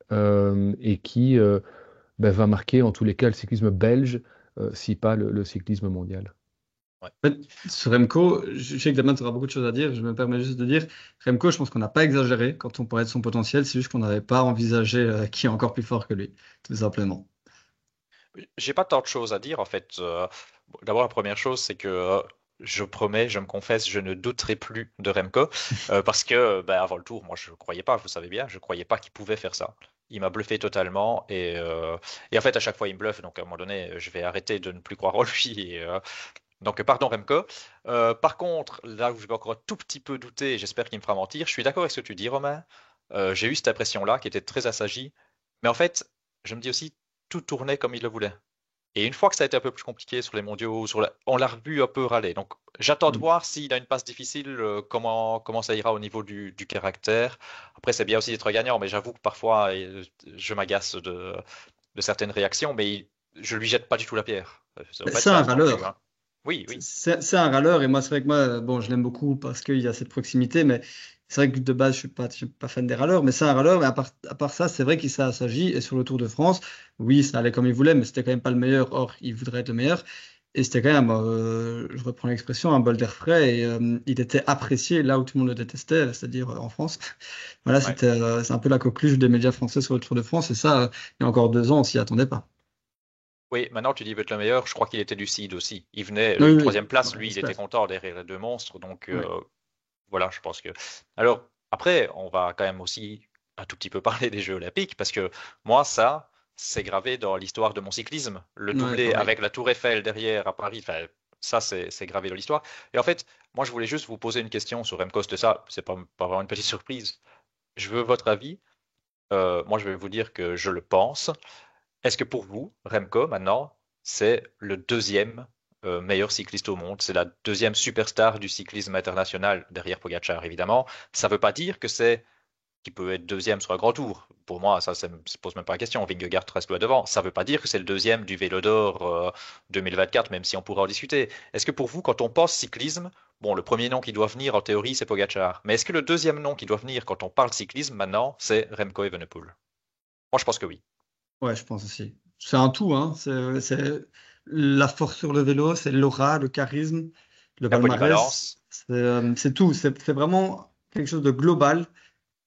euh, et qui euh, ben, va marquer en tous les cas le cyclisme belge, euh, si pas le le cyclisme mondial. ouais. En fait, sur Remco, je sais que Damien aura beaucoup de choses à dire. Je me permets juste de dire, Remco, je pense qu'on n'a pas exagéré quand on parlait de son potentiel. C'est juste qu'on n'avait pas envisagé euh, qui est encore plus fort que lui, tout simplement. J'ai pas tant de choses à dire, en fait. Euh, bon, d'abord, la première chose, c'est que euh, je promets, je me confesse, je ne douterai plus de Remco. Euh, parce que, euh, ben, avant le tour, moi, je ne croyais pas, vous savez bien, je ne croyais pas qu'il pouvait faire ça. Il m'a bluffé totalement. Et, euh, et en fait, à chaque fois, il me bluffe. Donc, à un moment donné, je vais arrêter de ne plus croire en lui. Et, euh, donc, pardon, Remco. Euh, par contre, là où je vais encore un tout petit peu douter, et j'espère qu'il me fera mentir, je suis d'accord avec ce que tu dis, Romain. Euh, j'ai eu cette impression-là qui était très assagie. Mais en fait, je me dis aussi, tout tournait comme il le voulait. Et une fois que ça a été un peu plus compliqué sur les mondiaux, sur la- on l'a revu un peu râler. Donc j'attends de Mm. voir s'il a une passe difficile, euh, comment, comment ça ira au niveau du, du caractère. Après, c'est bien aussi d'être gagnant, mais j'avoue que parfois euh, je m'agace de, de certaines réactions, mais il- je lui jette pas du tout la pierre. Euh, Ça veut Ben, pas être c'est un ça non plus, râleur. hein. Oui, oui. C'est c'est un râleur. Et moi, c'est vrai que moi, euh, bon, je l'aime beaucoup parce qu'il y a cette proximité. Mais c'est vrai que de base, je suis pas, je suis pas fan des râleurs. Mais c'est un râleur. Mais à part, à part ça, c'est vrai qu'il s'agit. Et sur le Tour de France, oui, ça allait comme il voulait, mais c'était quand même pas le meilleur. Or, il voudrait être le meilleur. Et c'était quand même, euh, je reprends l'expression, un bol d'air frais. Et euh, il était apprécié là où tout le monde le détestait, c'est-à-dire euh, en France. Voilà, Ouais. c'était, euh, c'est un peu la coqueluche des médias français sur le Tour de France. Et ça, euh, il y a encore deux ans, on s'y attendait pas. Oui, maintenant tu dis veut être le meilleur, je crois qu'il était lucide aussi. Il venait, Oui, une oui, troisième place, bah, lui, il était j'espère. content derrière les deux monstres, donc Ouais. euh, voilà, je pense que. Alors, après, on va quand même aussi un tout petit peu parler des Jeux Olympiques, parce que moi, ça, c'est gravé dans l'histoire de mon cyclisme. Le Ouais, doublé pareil. avec la Tour Eiffel derrière à Paris, enfin, ça, c'est c'est gravé dans l'histoire. Et en fait, moi, je voulais juste vous poser une question sur Remco, de ça, c'est pas, pas vraiment une petite surprise. Je veux votre avis. Euh, moi, je vais vous dire que je le pense. Est-ce que pour vous, Remco, maintenant, c'est le deuxième euh, meilleur cycliste au monde? C'est la deuxième superstar du cyclisme international, derrière Pogacar, évidemment. Ça ne veut pas dire que c'est qu'il peut être deuxième sur un grand tour. Pour moi, ça ne se pose même pas la question. Vingegaard reste loin devant. Ça ne veut pas dire que c'est le deuxième du Vélo d'Or euh, deux mille vingt-quatre, même si on pourra en discuter. Est-ce que pour vous, quand on pense cyclisme, bon, le premier nom qui doit venir, en théorie, c'est Pogacar. Mais est-ce que le deuxième nom qui doit venir quand on parle cyclisme, maintenant, c'est Remco Evenepoel? Moi, je pense que oui. Ouais, je pense aussi. C'est un tout, hein. C'est, c'est la force sur le vélo, c'est l'aura, le charisme, le La palmarès. polyvalence. C'est euh, c'est tout. C'est c'est vraiment quelque chose de global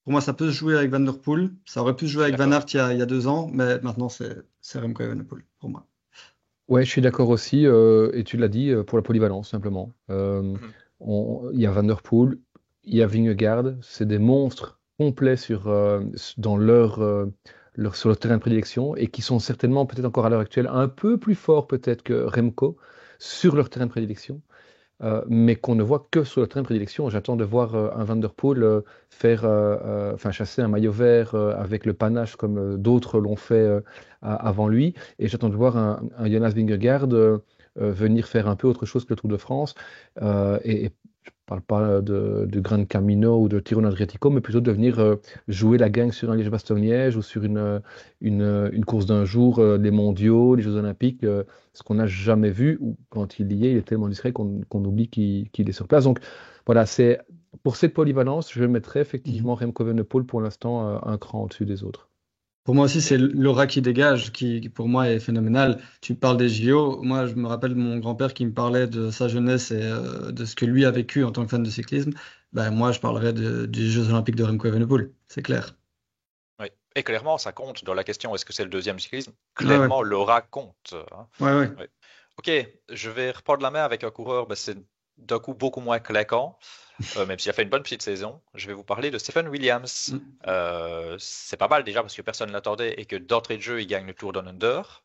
Pour moi, ça peut se jouer avec Van Der Poel. Ça aurait pu se jouer avec Van Aert il y a, il y a deux ans, mais maintenant, c'est c'est Remco Evenepoel pour moi. Ouais, je suis d'accord aussi, euh, et tu l'as dit, euh, pour la polyvalence, simplement. Euh, Mhm. on- Il y a Van Der Poel, il y a Vingegaard, c'est des monstres complets sur, euh, s- dans leur, euh, leur, sur leur terrain de prédilection, et qui sont certainement, peut-être encore à l'heure actuelle, un peu plus forts peut-être que Remco sur leur terrain de prédilection. Euh, mais qu'on ne voit que sur le train de prédilection. J'attends de voir euh, un Van Der Poel euh, faire, euh, euh, enfin, chasser un maillot vert euh, avec le panache comme euh, d'autres l'ont fait euh, a- avant lui. Et j'attends de voir un, un Jonas Vingegaard euh, euh, venir faire un peu autre chose que le Tour de France. Euh, et, et je ne parle pas de, de Gran Camino ou de Tirreno Adriatico, mais plutôt de venir euh, jouer la gang sur un Liège-Bastogne-Liège ou sur une, une, une course d'un jour, euh, les mondiaux, les Jeux Olympiques. Euh, ce qu'on n'a jamais vu, ou quand il y est, il est tellement discret qu'on qu'on oublie qu'il qu'il est sur place. Donc voilà, c'est pour cette polyvalence, je mettrais Mhm. effectivement Remco Evenepoel pour l'instant euh, un cran au-dessus des autres. Pour moi aussi, c'est Et l'aura qui dégage qui, qui, pour moi, est phénoménal. Tu parles des J O. Moi, je me rappelle de mon grand-père qui me parlait de sa jeunesse et euh, de ce que lui a vécu en tant que fan de cyclisme. Ben, moi, je parlerais de- des Jeux Olympiques de Remco Evenepoel. C'est clair. oui. Et clairement, ça compte dans la question est-ce que c'est le deuxième cyclisme? Ouais, ouais. Clairement, l'aura compte, hein. Ouais, ouais. Oui. Ok, je vais reprendre la main avec un coureur, ben, c'est d'un coup beaucoup moins claquant, euh, même s'il a fait une bonne petite saison. Je vais vous parler de Stephen Williams. Mm. Euh, c'est pas mal déjà parce que personne ne l'attendait et que d'entrée de jeu, il gagne le Tour Down Under.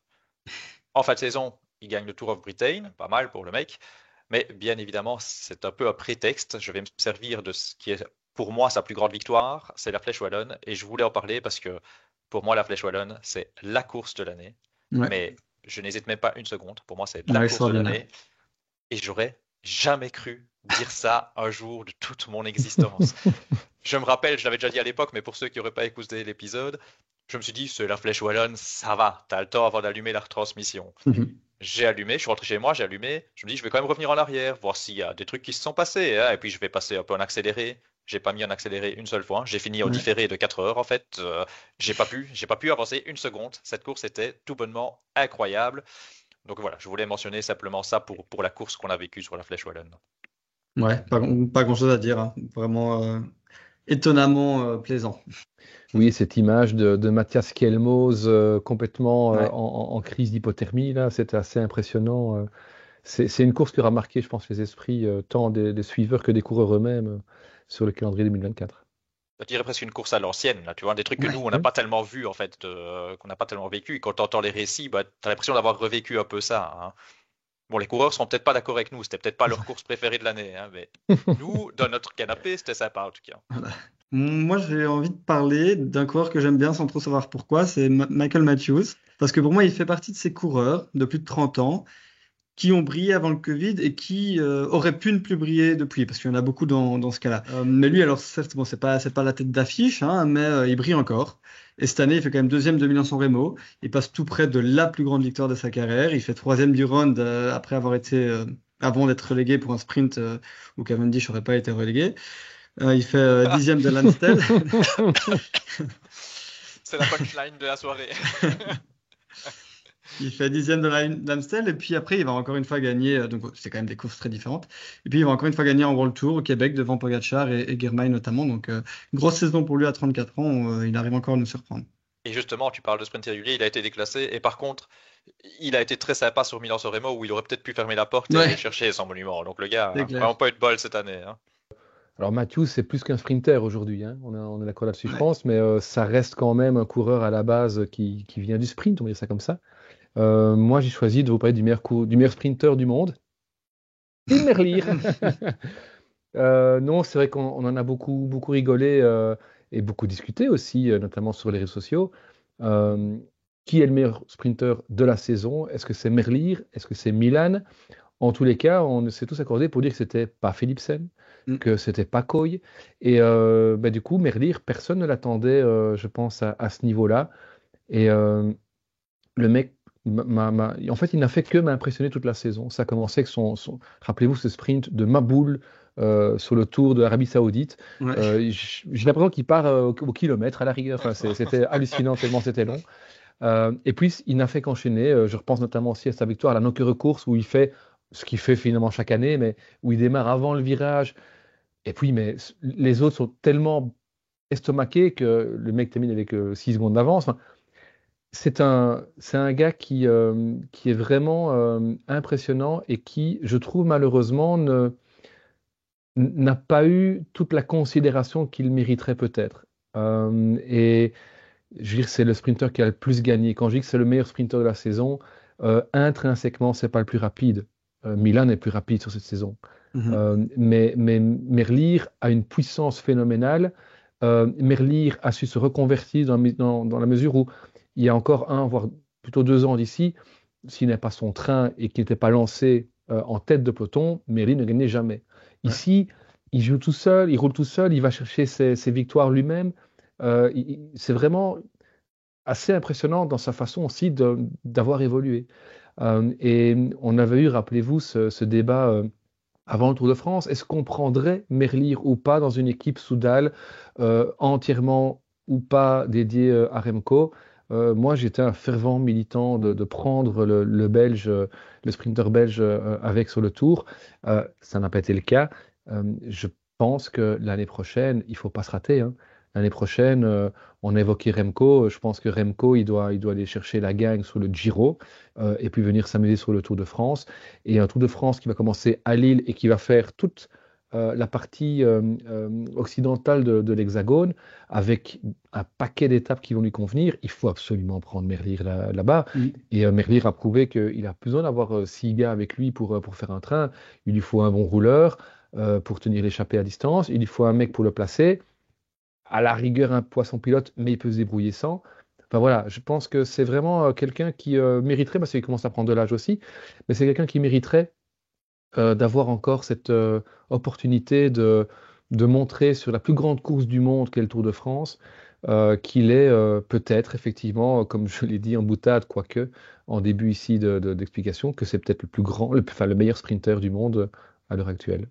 En fin de saison, il gagne le Tour of Britain, pas mal pour le mec. Mais bien évidemment, c'est un peu un prétexte. Je vais me servir de ce qui est pour moi sa plus grande victoire, c'est la Flèche Wallonne. Et je voulais en parler parce que pour moi, la Flèche Wallonne, c'est la course de l'année. Ouais. Mais je n'hésite même pas une seconde. Pour moi, c'est la Ouais, course de extraordinaire. l'année. Et j'aurais jamais cru dire ça un jour de toute mon existence. Je me rappelle, je l'avais déjà dit à l'époque, mais pour ceux qui n'auraient pas écouté l'épisode, je me suis dit, c'est la Flèche Wallonne, ça va, t'as le temps avant d'allumer la retransmission. Mhm. J'ai allumé, je suis rentré chez moi, j'ai allumé, je me dis, je vais quand même revenir en arrière, voir s'il y a des trucs qui se sont passés, hein, et puis je vais passer un peu en accéléré. J'ai pas mis en accéléré une seule fois, j'ai fini en Ouais. différé de quatre heures en fait. Euh, j'ai pas pu, j'ai pas pu avancer une seconde. Cette course était tout bonnement incroyable. Donc voilà, je voulais mentionner simplement ça pour, pour la course qu'on a vécue sur la Flèche Wallonne. Ouais, pas, pas grand-chose à dire, hein. Vraiment euh, étonnamment euh, plaisant. Oui, cette image de, de Mathias Kelmoz euh, complètement euh, Ouais. en, en- en crise d'hypothermie, là, c'était assez impressionnant. euh. C'est c'est une course qui aura marqué, je pense, les esprits euh, tant des, des suiveurs que des coureurs eux-mêmes euh, sur le calendrier deux mille vingt-quatre. Je dirais presque une course à l'ancienne, là, tu vois, des trucs que nous, Ouais. on n'a Oui. pas tellement vu, en fait, euh, qu'on n'a pas tellement vécu. Et quand tu entends les récits, bah, tu as l'impression d'avoir revécu un peu ça, hein. Bon, les coureurs seront peut-être pas d'accord avec nous, c'était peut-être pas leur course préférée de l'année, hein, mais nous, dans notre canapé, c'était sympa en tout cas. Voilà. Moi, j'ai envie de parler d'un coureur que j'aime bien sans trop savoir pourquoi, c'est Ma- Michael Matthews. Parce que pour moi, il fait partie de ces coureurs de plus de trente ans qui ont brillé avant le Covid et qui euh, auraient pu ne plus briller depuis, parce qu'il y en a beaucoup dans, dans ce cas-là. Euh, mais lui, alors certes, bon, c'est pas, c'est pas la tête d'affiche, hein, mais euh, il brille encore. Et cette année, il fait quand même deuxième de Milan-San Remo. Il passe tout près de la plus grande victoire de sa carrière. Il fait troisième du round euh, après avoir été, euh, avant d'être relégué pour un sprint euh, où Cavendish n'aurait pas été relégué. Euh, il fait euh, dixième de l'Amstel. C'est la punchline de la soirée. Il fait dixième de la- l'Amstel et puis après il va encore une fois gagner, euh, donc c'est quand même des courses très différentes. Et puis il va encore une fois gagner en World Tour au Québec devant Pogacar et, et Girmay notamment. Donc euh, grosse saison pour lui à trente-quatre ans, euh, il arrive encore à nous surprendre. Et justement, tu parles de sprint irrégulier, il a été déclassé, et par contre, il a été très sympa sur Milan-San Remo où il aurait peut-être pu fermer la porte et aller Ouais, chercher son monument. Donc le gars, c'est hein, clair. vraiment pas eu de bol cette année, hein. Alors Matthews, c'est plus qu'un sprinter aujourd'hui, hein. On, a- on est d'accord là-dessus, je Ouais. pense, mais euh, ça reste quand même un coureur à la base qui, qui vient du sprint, on va dire ça comme ça. Euh, moi, j'ai choisi de vous parler du meilleur, cou- du meilleur sprinter du monde, Tim Merlier. Euh, non, c'est vrai qu'on on en a beaucoup, beaucoup rigolé euh, et beaucoup discuté aussi, euh, notamment sur les réseaux sociaux. Euh, qui est le meilleur sprinter de la saison? Est-ce que c'est Merlier? Est-ce que c'est Milan? En tous les cas, on s'est tous accordés pour dire que c'était pas Philipsen, Mm. que c'était pas Coy. Et euh, bah, du coup, Merlier, personne ne l'attendait, euh, je pense, à, à ce niveau-là. Et euh, le mec, m'a- m'a- en fait, il n'a fait que m'impressionner toute la saison. Ça a commencé avec son, son- rappelez-vous, ce sprint de Maboul euh, sur le Tour de l'Arabie Saoudite. Ouais. Euh, j- j'ai l'impression qu'il part euh, au, au kilomètre à la rigueur. Enfin, c'est- c'était hallucinant tellement c'était long. Euh, et puis, il n'a fait qu'enchaîner. Euh, je repense notamment aussi à sa victoire à la Nokere course où il fait ce qu'il fait finalement chaque année, mais où il démarre avant le virage. Et puis, mais s- les autres sont tellement estomaqué que le mec termine avec six secondes d'avance. Enfin, c'est un, c'est un gars qui, euh, qui est vraiment euh, impressionnant et qui, je trouve malheureusement, ne, n'a pas eu toute la considération qu'il mériterait peut-être. Euh, et je veux dire, c'est le sprinter qui a le plus gagné. Quand je dis que c'est le meilleur sprinter de la saison, euh, intrinsèquement, c'est pas le plus rapide. Euh, Milan est plus rapide sur cette saison. Mhm. Euh, mais, mais Merlier a une puissance phénoménale. Euh, Merlier a su se reconvertir dans, dans, dans la mesure où il y a encore un, voire plutôt deux ans d'ici, s'il n'est pas son train et qu'il n'était pas lancé euh, en tête de peloton, Merlier ne gagnait jamais. Ouais. Ici, il joue tout seul, il roule tout seul, il va chercher ses, ses victoires lui-même. Euh, il- il- c'est vraiment assez impressionnant dans sa façon aussi de- d'avoir évolué. Euh, et on avait eu, rappelez-vous, ce, ce débat euh, avant le Tour de France. Est-ce qu'on prendrait Merlier ou pas dans une équipe Soudal euh, entièrement ou pas dédiée euh, à Remco? Euh, moi, j'étais un fervent militant de, de prendre le, le Belge, euh, le sprinter belge euh, avec sur le Tour. Euh, ça n'a pas été le cas. Euh, je pense que l'année prochaine, il faut pas se rater, hein. L'année prochaine, euh, on a évoqué Remco. Je pense que Remco, il doit, il doit aller chercher la gagne sur le Giro euh, et puis venir s'amuser sur le Tour de France. Et un Tour de France qui va commencer à Lille et qui va faire toute euh, la partie euh, euh, occidentale de, de l'Hexagone avec un paquet d'étapes qui vont lui convenir. Il faut absolument prendre Merlier là, là-bas. Mhm. Et euh, Merlier a prouvé qu'il a besoin d'avoir euh, six gars avec lui pour, euh, pour faire un train. Il lui faut un bon rouleur euh, pour tenir l'échappée à distance. Il lui faut un mec pour le placer. À la rigueur, un poisson pilote, mais il peut se débrouiller sans. Enfin voilà, je pense que c'est vraiment euh, quelqu'un qui euh, mériterait, parce qu'il commence à prendre de l'âge aussi, mais c'est quelqu'un qui mériterait euh, d'avoir encore cette euh, opportunité de, de montrer sur la plus grande course du monde qu'est le Tour de France, euh, qu'il est euh, peut-être effectivement, comme je l'ai dit en boutade, quoique en début ici de, de- d'explication, que c'est peut-être le plus grand, le, enfin, le meilleur sprinter du monde à l'heure actuelle.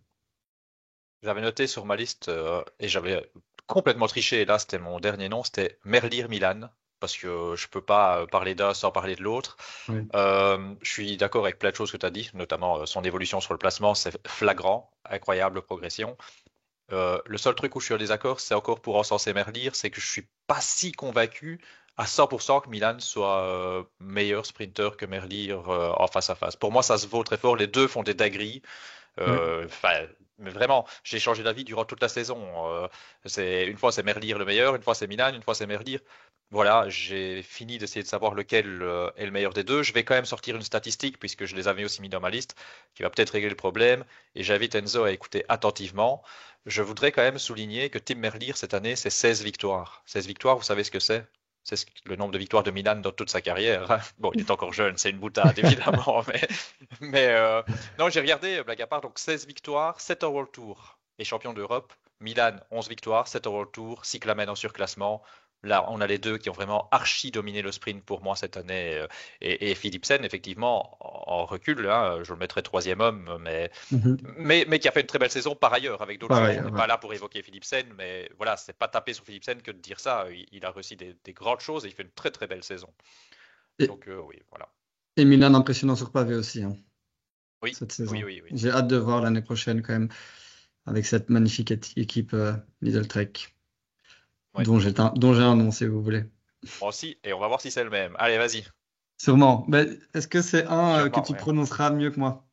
J'avais noté sur ma liste, euh, et j'avais complètement triché, et là c'était mon dernier nom, c'était Merlier Milan, parce que je peux pas euh, parler d'un sans parler de l'autre. Ouais. Euh, je suis d'accord avec plein de choses que tu as dit, notamment euh, son évolution sur le placement, c'est flagrant, incroyable progression. Euh, le seul truc où je suis en désaccord, c'est encore pour encenser Merlier, c'est que je suis pas si convaincu à cent pour cent que Milan soit euh, meilleur sprinter que Merlier euh, en face à face. Pour moi, ça se vaut très fort. Les deux font des dingueries. Ouais. Euh, Enfin, mais vraiment, j'ai changé d'avis durant toute la saison. Euh, c'est une fois c'est Merlier le meilleur, une fois c'est Milan, une fois c'est Merlier. Voilà, j'ai fini d'essayer de savoir lequel euh, est le meilleur des deux. Je vais quand même sortir une statistique puisque je les avais aussi mis dans ma liste, qui va peut-être régler le problème. Et j'invite Enzo à écouter attentivement. Je voudrais quand même souligner que Tim Merlier cette année, c'est seize victoires. seize victoires, vous savez ce que c'est? C'est ce- le nombre de victoires de Milan dans toute sa carrière, hein. Bon, il est encore jeune, c'est une boutade évidemment, mais, mais euh, non, j'ai regardé, blague à part, donc seize victoires, sept en World Tour et champion d'Europe. Milan, onze victoires, sept en World Tour, Cyclamen en surclassement. Là, on a les deux qui ont vraiment archi dominé le sprint pour moi cette année. euh, Et, et Philipsen, effectivement, en en recul, hein, je le mettrais troisième homme, mais, Mhm. mais, mais qui a fait une très belle saison par ailleurs avec d'autres Pareil, choses. On n'est ouais. pas là pour évoquer Philipsen, mais voilà, c'est pas taper sur Philipsen que de dire ça. Il, il a réussi des, des grandes choses et il fait une très très belle saison. Et, Donc, euh, oui, voilà. et Milan impressionnant sur pavé aussi, hein, Oui, cette oui, saison. oui, oui. J'ai hâte de voir l'année prochaine quand même avec cette magnifique éti- équipe euh, Lidl Trek, Oui. dont j'ai un, dont j'ai un nom si vous voulez. Moi aussi, et on va voir si c'est le même. Allez, vas-y. Sûrement. Mais est-ce que c'est un euh, que Sûrement, tu ouais. prononceras mieux que moi?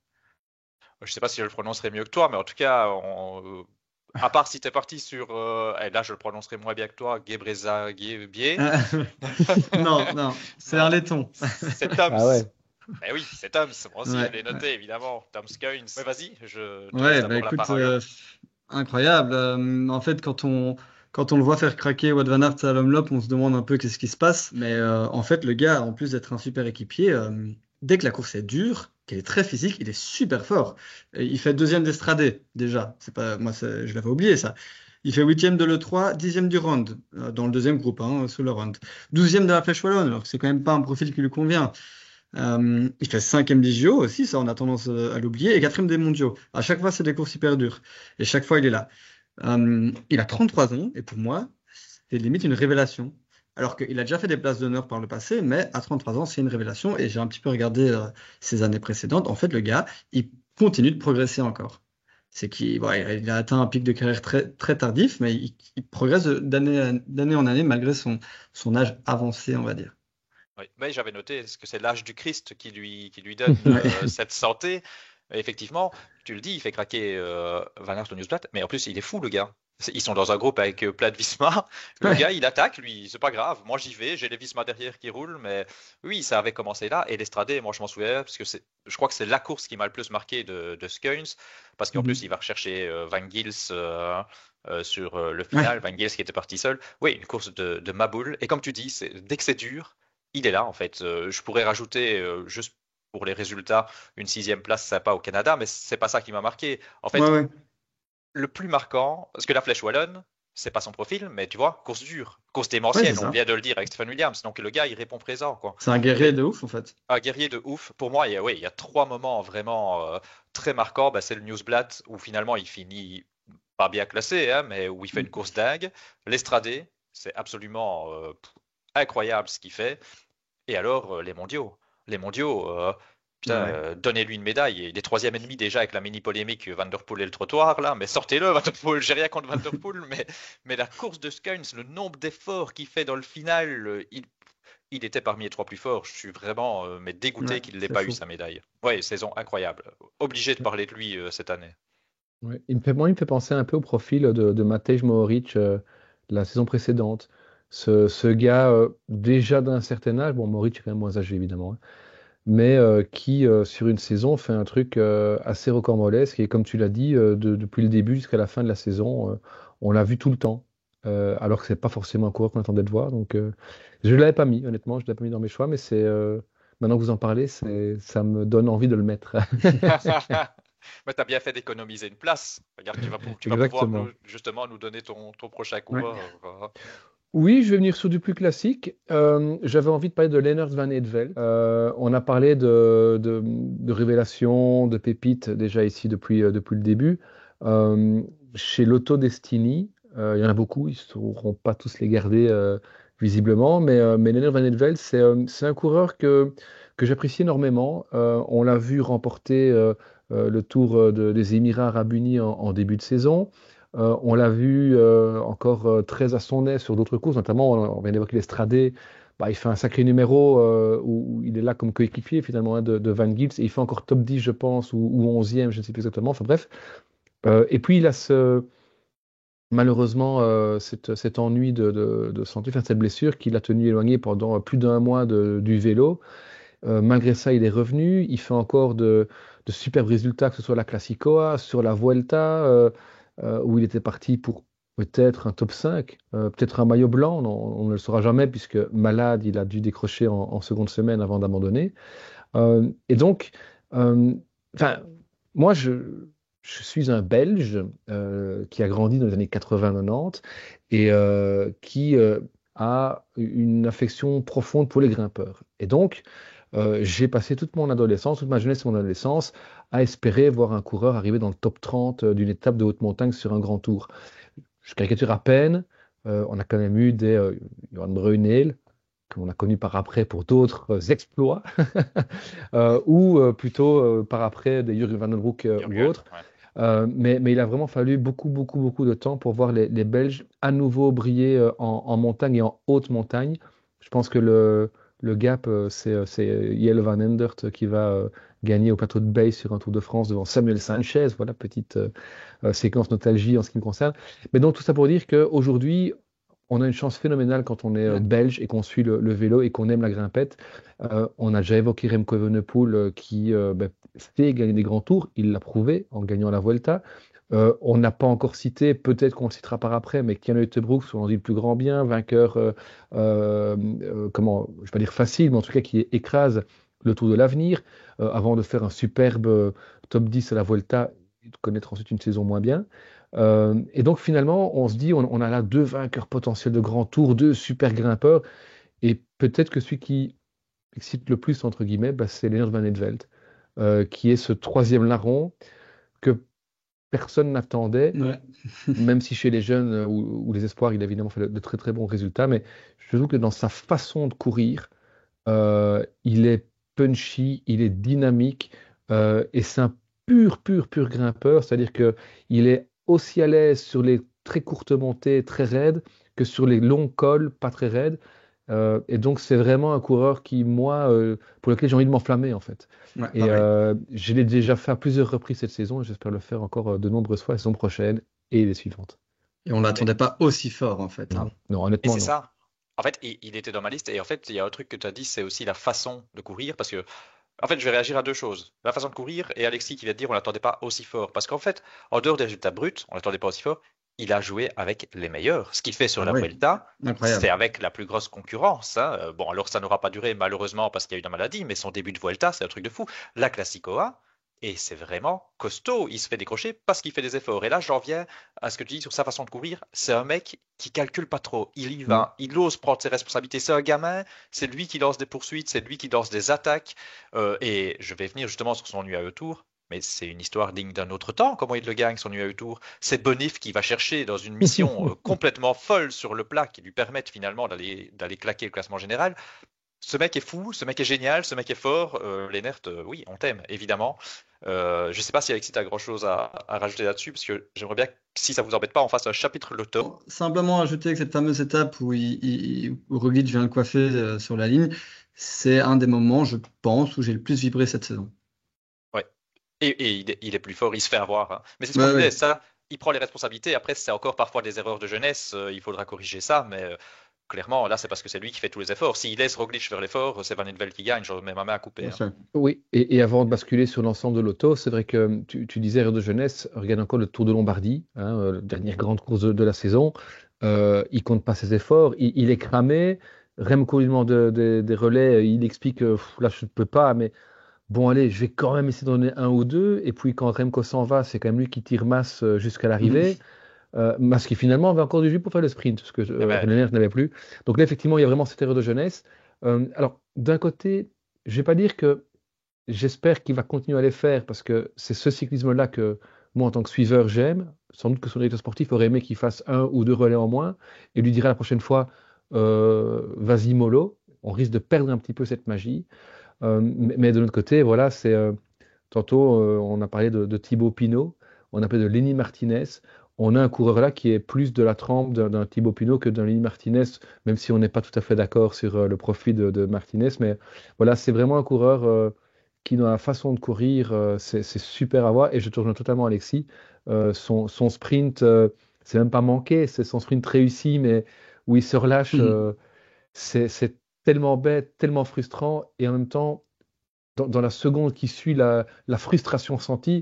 Je sais pas si je le prononcerai mieux que toi, mais en tout cas, on- euh, à part si tu es parti sur, euh, et là je le prononcerai moins bien que toi, Gebreza Bier. Non, non, c'est un Non, laiton. c'est Toms. Ah ouais. Eh oui, c'est Toms. Moi aussi, je Ouais, l'ai ouais. noté, évidemment. Toms Coins. Ouais, vas-y, je te laisse Ouais, bah d'abord la écoute, parole. euh, incroyable. Euh, en fait, quand on, quand on le voit faire craquer Wout van Aert à l'Omloop, on se demande un peu qu'est-ce qui se passe. Mais euh, en fait, le gars, en plus d'être un super équipier, euh, dès que la course est dure, qu'elle est très physique, il est super fort. Et il fait deuxième d'Estradé, déjà. C'est pas, moi, c'est- je l'avais oublié, ça. Il fait huitième de l'E trois, dixième du round, euh, dans le deuxième groupe, hein, sous le round. Douzième de la Flèche Wallonne, alors que c'est quand même pas un profil qui lui convient. Euh, il fait cinquième des J O aussi, ça on a tendance euh, à l'oublier, et quatrième des mondiaux. À chaque fois, c'est des courses hyper dures. Et chaque fois, il est là. Euh, il a trente-trois ans, et pour moi, c'est limite une révélation. Alors qu'il a déjà fait des places d'honneur par le passé, mais à trente-trois ans, c'est une révélation. Et j'ai un petit peu regardé euh, ses années précédentes. En fait, le gars, il continue de progresser encore. c'est qu'il bon, il a atteint un pic de carrière très, très tardif, mais il, il progresse de- d'année d'année en année malgré son, son âge avancé, on va dire. Oui, mais j'avais noté, est-ce que c'est l'âge du Christ qui lui, qui lui donne euh, Ouais. cette santé? Et effectivement, tu le dis, il fait craquer euh, Van Aert au Newsblad, mais en plus, il est fou, le gars. C'est- Ils sont dans un groupe avec euh, plein de Visma. Le Ouais. gars, il attaque, lui, c'est pas grave. Moi, j'y vais, j'ai les Visma derrière qui roulent, mais oui, ça avait commencé là. Et l'Estradé, moi, je m'en souviens, parce que c'est, je crois que c'est la course qui m'a le plus marqué de, de Skeuns, parce qu'en plus, Mhm. il va rechercher euh, Van Gils euh, euh, sur euh, le final, Ouais. Van Gils qui était parti seul. Oui, une course de, de Maboule. Et comme tu dis, c'est, dès que c'est dur, il est là en fait. Euh, je pourrais rajouter euh, juste pour les résultats une sixième place sympa au Canada, mais c'est pas ça qui m'a marqué. En Ouais, fait, ouais. le plus marquant, parce que la Flèche Wallonne, c'est pas son profil, mais tu vois, course dure, course Ouais, c'est démentielle. On ça. vient de le dire avec Stephen Williams, donc le gars il répond présent quoi. C'est un Et le, guerrier de ouf, en fait. un guerrier de ouf. Pour moi, il y a, oui, il y a trois moments vraiment euh, très marquants. Bah, c'est le Newsblad où finalement il finit pas bien classé, hein, mais où il fait une course dingue. L'Estradé, c'est absolument euh, incroyable ce qu'il fait. Et alors, euh, les mondiaux. Les mondiaux, euh, putain, Ouais. euh, donnez-lui une médaille. Il est troisième ennemi déjà avec la mini polémique Van Der Poel et le trottoir, là. Mais sortez-le, Van Der Poel. J'ai rien contre Van Der Poel, mais, mais la course de Skuins, le nombre d'efforts qu'il fait dans le final, euh, il, il était parmi les trois plus forts. Je suis vraiment euh, mais dégoûté Ouais, qu'il n'ait c'est pas eu fou. sa médaille. Ouais, saison incroyable. Obligé de parler de lui euh, cette année. Ouais. Il me fait, moi, il me fait penser un peu au profil de, de Matej Mohoric euh, la saison précédente. Ce, ce gars, euh, déjà d'un certain âge, bon, Mohoric est quand même moins âgé évidemment, hein, mais euh, qui, euh, sur une saison, fait un truc euh, assez rocambolesque. Et comme tu l'as dit, euh, de- depuis le début jusqu'à la fin de la saison, euh, on l'a vu tout le temps. Euh, alors que c'est pas forcément un coureur qu'on attendait de voir. Donc, euh, je ne l'avais pas mis, honnêtement, je ne l'avais pas mis dans mes choix, mais c'est euh, maintenant que vous en parlez, c'est, ça me donne envie de le mettre. Mais t'as bien fait d'économiser une place. Regarde, tu vas, pou- tu vas pouvoir Exactement. nous, justement nous donner ton, ton prochain Ouais. coureur. euh. Oui, je vais venir sur du plus classique. Euh, j'avais envie de parler de Lennart Van Eetvelt. Euh, on a parlé de, de, de révélations, de pépites déjà ici depuis, euh, depuis le début. Euh, Chez Lotto Destiny, euh, il y en a beaucoup, ils ne sauront pas tous les garder euh, visiblement, mais, euh, mais Lennart Van Eetvelt, c'est euh, c'est un coureur que, que j'apprécie énormément. Euh, on l'a vu remporter euh, euh, le Tour euh, de- des Émirats Arabes Unis en en début de saison. Euh, on l'a vu euh, encore euh, très à son aise sur d'autres courses, notamment on, on vient d'évoquer l'Estradé. Bah, il fait un sacré numéro euh, où, où il est là comme coéquipier finalement hein, de, de Van Gils et il fait encore top dix je pense ou, ou onzième, je ne sais plus exactement. Enfin bref. Euh, et puis il a ce, malheureusement euh, cet, cet ennui de, de, de santé, enfin, cette blessure qui l'a tenu éloigné pendant plus d'un mois de- du vélo. Euh, malgré ça, il est revenu. Il fait encore de, de superbes résultats, que ce soit la Classicoa, sur la Vuelta, euh, euh, où il était parti pour peut-être un top cinq, euh, peut-être un maillot blanc. On, on ne le saura jamais, puisque malade, il a dû décrocher en, en seconde semaine avant d'abandonner. Euh, et donc, euh, enfin, moi, je, je suis un Belge euh, qui a grandi dans les années quatre-vingts quatre-vingt-dix et euh, qui euh, a une affection profonde pour les grimpeurs. Et donc, euh, j'ai passé toute mon adolescence, toute ma jeunesse et mon adolescence à espérer voir un coureur arriver dans le top trente euh, d'une étape de haute montagne sur un grand tour. Je caricature à peine. Euh, on a quand même eu des euh, Johan Brunel, qu'on a connu par après pour d'autres euh, exploits, euh, ou euh, plutôt euh, par après des Jurgen Van den Broek euh, ou Jürgen, autres. ouais. Euh, mais, mais il a vraiment fallu beaucoup, beaucoup, beaucoup de temps pour voir les, les Belges à nouveau briller euh, en, en montagne et en haute montagne. Je pense que le, le gap, euh, c'est euh, c'est Jelle Van Endert qui va euh, gagner au plateau de Bay sur un Tour de France devant Samuel Sanchez. Voilà, petite euh, euh, séquence nostalgie en ce qui me concerne. Mais donc, tout ça pour dire qu'aujourd'hui, on a une chance phénoménale quand on est euh, Ouais. belge et qu'on suit le, le vélo et qu'on aime la grimpette. Euh, on a déjà évoqué Remco Evenepoel euh, qui euh, ben, fait gagner des grands tours. Il l'a prouvé en gagnant la Vuelta. Euh, on n'a pas encore cité, peut-être qu'on le citera par après, mais Kian Uijtdebroek, on en dit le plus grand bien, vainqueur, euh, euh, euh, comment, je vais pas dire facile, mais en tout cas qui écrase le Tour de l'Avenir, euh, avant de faire un superbe euh, top dix à la Vuelta et de connaître ensuite une saison moins bien. Euh, et donc finalement, on se dit, on, on a là deux vainqueurs potentiels de grand tour, deux super grimpeurs, et peut-être que celui qui excite le plus, entre guillemets, bah, c'est Lennart Van Eetvelt, euh, qui est ce troisième larron que personne n'attendait, Ouais. même si chez les jeunes euh, ou, ou les espoirs, il a évidemment fait de, de très très bons résultats, mais je trouve que dans sa façon de courir, euh, il est punchy, il est dynamique, euh, et c'est un pur, pur, pur grimpeur, c'est-à-dire qu'il est aussi à l'aise sur les très courtes montées, très raides, que sur les longs cols, pas très raides. Euh, et donc, c'est vraiment un coureur qui, moi, euh, pour lequel j'ai envie de m'enflammer, en fait. Ouais, Et pareil. euh, je l'ai déjà fait à plusieurs reprises cette saison, et j'espère le faire encore euh, de nombreuses fois la saison prochaine et les suivantes. Et on l'attendait pas aussi fort, en fait, Non, hein. non, Et honnêtement, c'est non. ça. En fait, il, il était dans ma liste. Et en fait, il y a un truc que tu as dit, c'est aussi la façon de courir. Parce que, en fait, je vais réagir à deux choses. La façon de courir et Alexis qui vient de dire on l'attendait pas aussi fort. Parce qu'en fait, en dehors des résultats bruts, on l'attendait pas aussi fort. Il a joué avec les meilleurs. Ce qu'il fait sur Ah la oui, Vuelta, c'est incroyable. avec la plus grosse concurrence, hein. Euh, Bon, alors ça n'aura pas duré malheureusement parce qu'il y a eu une maladie, mais son début de Vuelta, c'est un truc de fou. La Classicoa, et c'est vraiment costaud. Il se fait décrocher parce qu'il fait des efforts. Et là, j'en viens à ce que tu dis sur sa façon de courir. C'est un mec qui calcule pas trop. Il y Mm. va. Il ose prendre ses responsabilités. C'est un gamin. C'est lui qui lance des poursuites. C'est lui qui lance des attaques. Euh, et je vais venir justement sur son U A E Tour. Mais c'est une histoire digne d'un autre temps, comment il le gagne, son U A E Tour. C'est Bonif qui va chercher dans une mission euh, complètement folle sur le plat qui lui permette finalement d'aller d'aller claquer le classement général. Ce mec est fou, ce mec est génial, ce mec est fort. Euh, Lennert, euh, oui, on t'aime, évidemment. Euh, je ne sais pas si Alexis a grand chose à, à rajouter là-dessus, parce que j'aimerais bien que, si ça vous embête pas, on fasse un chapitre loto. Bon, simplement ajouter que cette fameuse étape où, il, il- où Roglic vient le coiffer euh, sur la ligne, c'est un des moments, je pense, où j'ai le plus vibré cette saison. Ouais. Et, et il, est, il est plus fort, il se fait avoir, hein. Mais c'est ce qu'on Ouais, disait, ouais, ça, il prend les responsabilités. Après, c'est encore parfois des erreurs de jeunesse, euh, il faudra corriger ça, mais euh, clairement, là, c'est parce que c'est lui qui fait tous les efforts. S'il laisse Roglic faire l'effort, c'est Van Evel qui gagne, je mets ma main à couper, bien hein. sûr. Oui, et, et avant de basculer sur l'ensemble de l'auto, c'est vrai que tu, tu disais erreur de jeunesse, regarde encore le Tour de Lombardie, hein, euh, la dernière grande course de, de la saison. Euh, il compte pas ses efforts, il, il est cramé. Remco lui demande de- de- des relais, il explique que pff, là je ne peux pas, mais bon allez, je vais quand même essayer d'en donner un ou deux. Et puis quand Remco s'en va, c'est quand même lui qui tire masse euh, jusqu'à l'arrivée. Euh, Mas qui finalement avait encore du jus pour faire le sprint, parce que Eh euh, ben, Renner n'avait plus. Donc là, effectivement, il y a vraiment cette erreur de jeunesse. Euh, alors, d'un côté, je vais pas dire que j'espère qu'il va continuer à les faire, parce que c'est ce cyclisme-là que moi, en tant que suiveur, j'aime. Sans doute que son directeur sportif aurait aimé qu'il fasse un ou deux relais en moins, et lui dirait la prochaine fois, euh, vas-y mollo. On risque de perdre un petit peu cette magie. Euh, mais, mais de l'autre côté, voilà, c'est euh, tantôt euh, on a parlé de, de Thibaut Pinot, on a parlé de Lenny Martinez. On a un coureur là qui est plus de la trempe d'un d'un Thibaut Pinot que d'un Lenny Martinez, même si on n'est pas tout à fait d'accord sur euh, le profil de, de Martinez. Mais voilà, c'est vraiment un coureur euh, qui, dans la façon de courir, euh, c'est c'est super à voir. Et je te rejoins totalement, Alexis. Euh, son, son sprint, euh, c'est même pas manqué, c'est son sprint réussi, mais où il se relâche. euh, c'est c'est tellement bête, tellement frustrant, et en même temps, dans, dans la seconde qui suit la, la frustration sentie,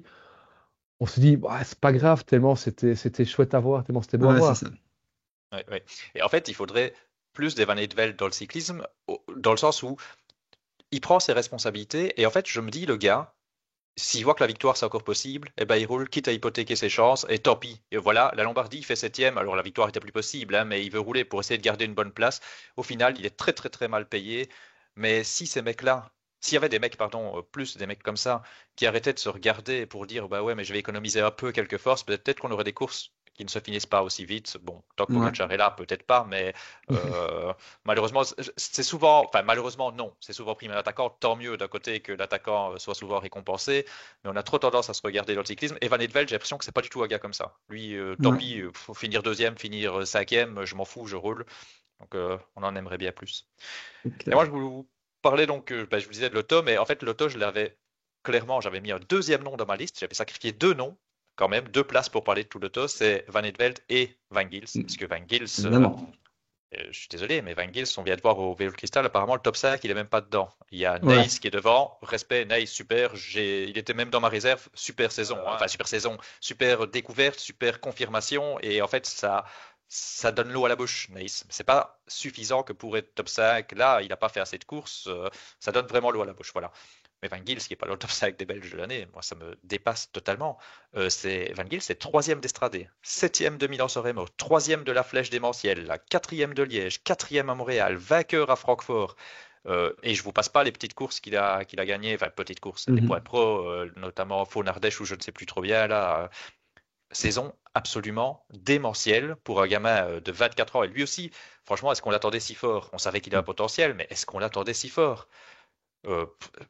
on se dit, bah, c'est pas grave, tellement c'était c'était chouette à voir, tellement c'était beau à Ouais, c'est voir. ça. ouais, ouais. Et en fait, il faudrait plus des Van Evel dans le cyclisme, au- dans le sens où il prend ses responsabilités. Et en fait, je me dis, le gars, s'il voit que la victoire c'est encore possible, eh ben il roule quitte à hypothéquer ses chances, et tant pis. Et voilà, la Lombardie il fait septième, alors la victoire était plus possible, hein, mais il veut rouler pour essayer de garder une bonne place. Au final, il est très très très mal payé. Mais si ces mecs-là, s'il y avait des mecs, pardon, euh, plus des mecs comme ça, qui arrêtaient de se regarder pour dire bah ouais, mais je vais économiser un peu quelques forces, peut-être qu'on aurait des courses qui ne se finissent pas aussi vite. Bon, tant que Ouais. Pogacar est là, peut-être pas, mais euh, malheureusement, c'est souvent, enfin malheureusement non, c'est souvent pris un attaquant, tant mieux d'un côté que l'attaquant euh, soit souvent récompensé, mais on a trop tendance à se regarder dans le cyclisme. Et Van Eetvelt, j'ai l'impression que c'est pas du tout un gars comme ça. Lui, euh, tant Ouais. pis, euh, faut finir deuxième, finir euh, cinquième, je m'en fous, je roule. Donc euh, on en aimerait bien plus. C'est Et moi, clair. je vous parlais donc, euh, bah, je vous disais de l'auto, mais en fait l'auto, je l'avais clairement, j'avais mis un deuxième nom dans ma liste, j'avais sacrifié deux noms. Quand même, deux places pour parler de tout l'auto, c'est Van Eetvelt et Van Gils. Parce que Van Gils, euh, Évidemment. euh, je suis désolé, mais Van Gils, on vient de voir au Vélo Cristal, apparemment le top cinq, il est même pas dedans. Il y a Ouais. Neis qui est devant, respect, Neis, super, j'ai... il était même dans ma réserve, super saison, hein. Enfin super saison, super découverte, super confirmation, et en fait ça, ça donne l'eau à la bouche, Neis. C'est pas suffisant que pour être top cinq, là il n'a pas fait assez de courses, euh, ça donne vraiment l'eau à la bouche, voilà. Mais Van Gils, qui n'est pas dans le top cinq des Belges de l'année, moi ça me dépasse totalement. Euh, c'est Van Gils, c'est troisième d'Estradé, septième de Milan-San Remo, troisième de la Flèche démentielle, la quatrième de Liège, quatrième à Montréal, vainqueur à Francfort. Euh, et je vous passe pas les petites courses qu'il a, qu'il a gagnées, enfin petites courses, les points Mhm. pro, euh, notamment Faux-Nardèche ou je ne sais plus trop bien là. Euh, saison absolument démentielle pour un gamin euh, de vingt-quatre ans. Et lui aussi, franchement, est-ce qu'on l'attendait si fort? On savait qu'il a un potentiel, mais est-ce qu'on l'attendait si fort? Euh,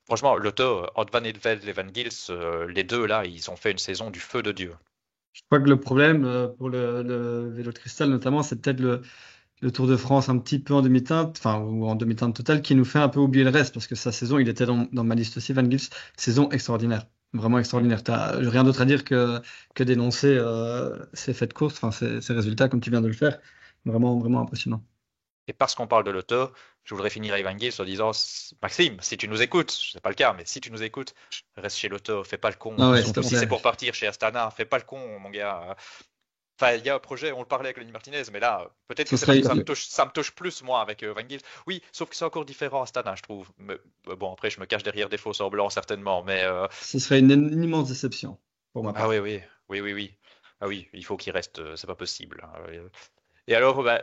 franchement, Lotto, Odd Van Edelveld et Van Gils, euh, les deux là, ils ont fait une saison du feu de Dieu. Je crois que le problème euh, pour le, le vélo de cristal notamment, c'est peut-être le, le Tour de France un petit peu en demi-teinte, enfin, ou en demi-teinte totale, qui nous fait un peu oublier le reste, parce que sa saison, il était dans, dans ma liste aussi, Van Gils, saison extraordinaire, vraiment extraordinaire. T'as rien d'autre à dire que, que dénoncer euh, ses faits de course, enfin, ses, ses résultats comme tu viens de le faire. Vraiment, vraiment impressionnant. Et parce qu'on parle de Lotto, je voudrais finir avec Van Gils en disant, Maxime, si tu nous écoutes, c'est pas le cas, mais si tu nous écoutes, reste chez Lotto, fais pas le con. Ah ouais, s'il te Surtout si c'est plaît. pour partir chez Astana, fais pas le con, mon gars. Enfin, il y a un projet, on le parlait avec Lenny Martinez, mais là, peut-être que Ce c'est parce serait, que ça me touche, ça me touche plus, moi, avec euh, Van Gils. Oui, sauf que c'est encore différent Astana, je trouve. Mais, euh, bon, après, je me cache derrière des faux semblants, certainement, mais euh, ce serait une, une immense déception, pour ma ah part. oui, oui, oui, oui, oui. Ah oui, il faut qu'il reste, euh, c'est pas possible, hein. Euh, Et alors, bah,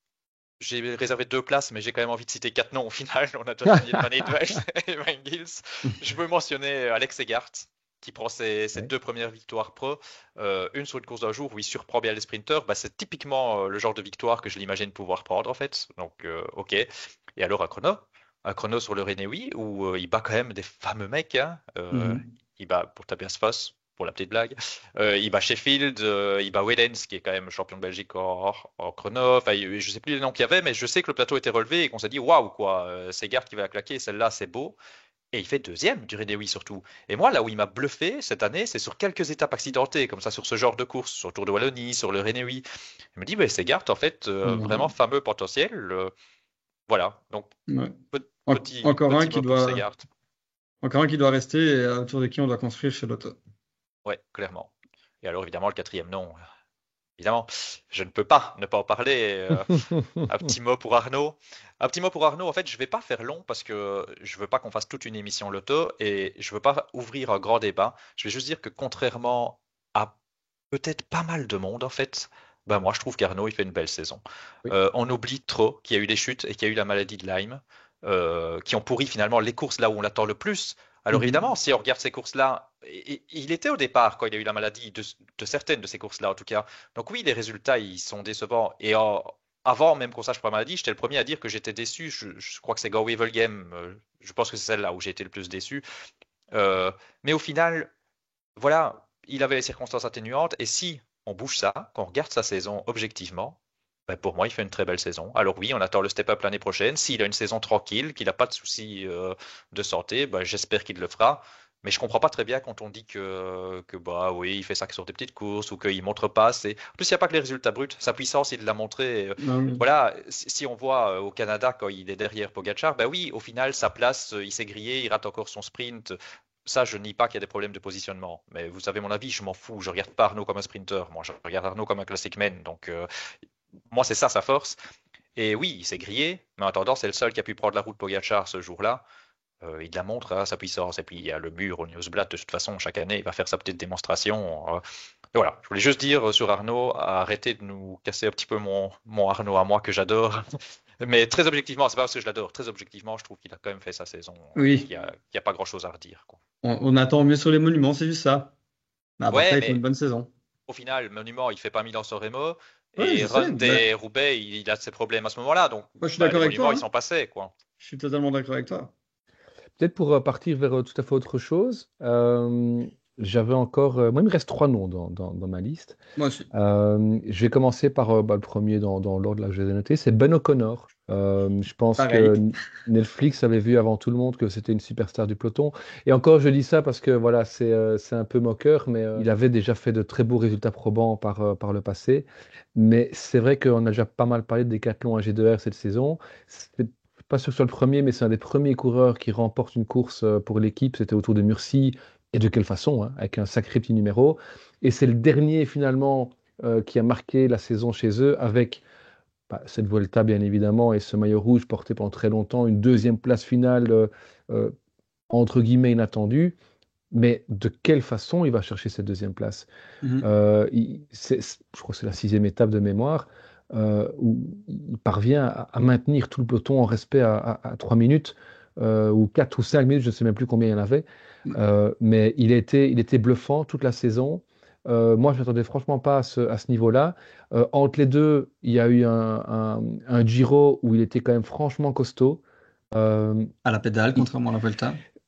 j'ai réservé deux places, mais j'ai quand même envie de citer quatre noms au final. On a déjà fini Van Eedwelt et Van Gils. Je veux mentionner Alex Egart, qui prend ses, ses Ouais. deux premières victoires pro. Euh, une sur une course d'un jour où il surprend bien les sprinteurs. Bah, c'est typiquement euh, le genre de victoire que je l'imagine pouvoir prendre en fait. Donc, euh, ok. Et alors, un chrono. Un chrono sur le Renewi où euh, il bat quand même des fameux mecs, hein. Euh, Mhm. il bat pour Tobias Foss, pour la petite blague. Euh, il bat Sheffield, euh, il bat Wellens, qui est quand même champion de Belgique en, en chrono. Enfin, il- je sais plus les noms qu'il y avait, mais je sais que le plateau était relevé et qu'on s'est dit waouh, quoi, euh, c'est Gard qui va la claquer, celle-là, c'est beau. Et il fait deuxième du Renewi surtout. Et moi, là où il m'a bluffé cette année, c'est sur quelques étapes accidentées, comme ça, sur ce genre de course, sur le Tour de Wallonie, sur le Renewi. Je me dis, ouais, c'est Gard, en fait, euh, vraiment Mhm. fameux potentiel. euh, voilà, donc Ouais. pe- En- petit, encore un petit qui mot pour doit, Segard. encore un qui doit rester et euh, autour de qui on doit construire chez l'auto. Ouais, clairement. Et alors, évidemment, le quatrième nom, évidemment, je ne peux pas ne pas en parler. euh, Un petit mot pour Arnaud. Un petit mot pour Arnaud. En fait, je vais pas faire long parce que je veux pas qu'on fasse toute une émission loto et je veux pas ouvrir un grand débat. Je vais juste dire que contrairement à peut-être pas mal de monde, en fait, ben moi, je trouve qu'Arnaud, il fait une belle saison. Oui. Euh, on oublie trop qu'il y a eu des chutes et qu'il y a eu la maladie de Lyme, euh, qui ont pourri finalement les courses là où on l'attend le plus. Alors évidemment, Mhm. si on regarde ces courses-là, et- et- il était au départ quand il y a eu la maladie de, de certaines de ces courses-là en tout cas. Donc oui, les résultats, ils sont décevants. Et en- avant même qu'on sache pas maladie, j'étais le premier à dire que j'étais déçu. Je, je crois que c'est Go Game. euh, je pense que c'est celle-là où j'ai été le plus déçu. Euh, mais au final, voilà, il avait les circonstances atténuantes. Et si on bouge ça, qu'on regarde sa saison objectivement, ben pour moi, il fait une très belle saison. Alors oui, on attend le step-up l'année prochaine. S'il a une saison tranquille, qu'il n'a pas de soucis euh, de santé, ben, j'espère qu'il le fera. Mais je comprends pas très bien quand on dit que, que bah oui, il fait ça sur des petites courses ou qu'il montre pas assez. En plus, il n'y a pas que les résultats bruts. Sa puissance, il l'a montré. Ah oui. Voilà, si, si on voit euh, au Canada quand il est derrière Pogacar, ben oui, au final, sa place, euh, il s'est grillé, il rate encore son sprint. Ça, je nie pas qu'il y a des problèmes de positionnement. Mais vous savez mon avis, je m'en fous. Je regarde pas Arnaud comme un sprinter. Moi, je regarde Arnaud comme un classic man. Donc, euh, moi, c'est ça sa force. Et oui, il s'est grillé, mais en attendant, c'est le seul qui a pu prendre la route Pogacar ce jour-là. Euh, il la montre, hein, sa puissance. Et puis, il y a le mur au Newsblad. De toute façon, chaque année, il va faire sa petite démonstration. Euh, et voilà, je voulais juste dire euh, sur Arnaud, arrêtez de nous casser un petit peu mon, mon Arnaud à moi que j'adore. Mais très objectivement, c'est pas parce que je l'adore. Très objectivement, je trouve qu'il a quand même fait sa saison et Oui, qu'il n'y a, qu'il y a pas grand-chose à redire, quoi. on, on attend mieux sur les monuments, c'est juste ça. Mais à part Ouais, ça, il faut une mais bonne saison. au final, Monument, il fait pas Milan-San Remo. Oui, Et je sais, Run mais des Roubaix, il, il a ses problèmes à ce moment-là. Donc, moi je suis bah, les d'accord avec monuments, toi, ils hein. sont passés, quoi. Je suis totalement d'accord avec toi. Peut-être pour euh, partir vers euh, tout à fait autre chose, euh, j'avais encore. Euh, moi, il me reste trois noms dans, dans- dans ma liste. Moi aussi. Euh, je vais commencer par euh, bah, le premier dans, dans l'ordre là que je les ai notés, c'est Ben O'Connor. Euh, je pense que Pareil. Netflix avait vu avant tout le monde que c'était une superstar du peloton. Et encore, je dis ça parce que voilà, c'est euh, c'est un peu moqueur, mais euh, il avait déjà fait de très beaux résultats probants par, euh, par le passé. Mais c'est vrai qu'on a déjà pas mal parlé de Decathlon à G deux R cette saison. C'est pas sûr que ce soit le premier, mais c'est un des premiers coureurs qui remporte une course euh, pour l'équipe. C'était autour de Murcie. Et de quelle façon, hein, avec un sacré petit numéro. Et c'est le dernier finalement euh, qui a marqué la saison chez eux avec bah, cette Vuelta bien évidemment et ce maillot rouge porté pendant très longtemps, une deuxième place finale euh, euh, entre guillemets inattendue. Mais de quelle façon il va chercher cette deuxième place? Mhm. Euh, il- c'est- c'est- je crois que c'est la sixième étape de mémoire euh, où il parvient à, à maintenir tout le peloton en respect à, à, à trois minutes euh, ou quatre ou cinq minutes, je ne sais même plus combien il y en avait. Euh, mais il était, il était bluffant toute la saison. Euh, moi, je ne m'attendais franchement pas à ce, à ce niveau-là. Euh, entre les deux, il y a eu un, un- un Giro où il était quand même franchement costaud. Euh, À la pédale, il- contrairement à la Vuelta.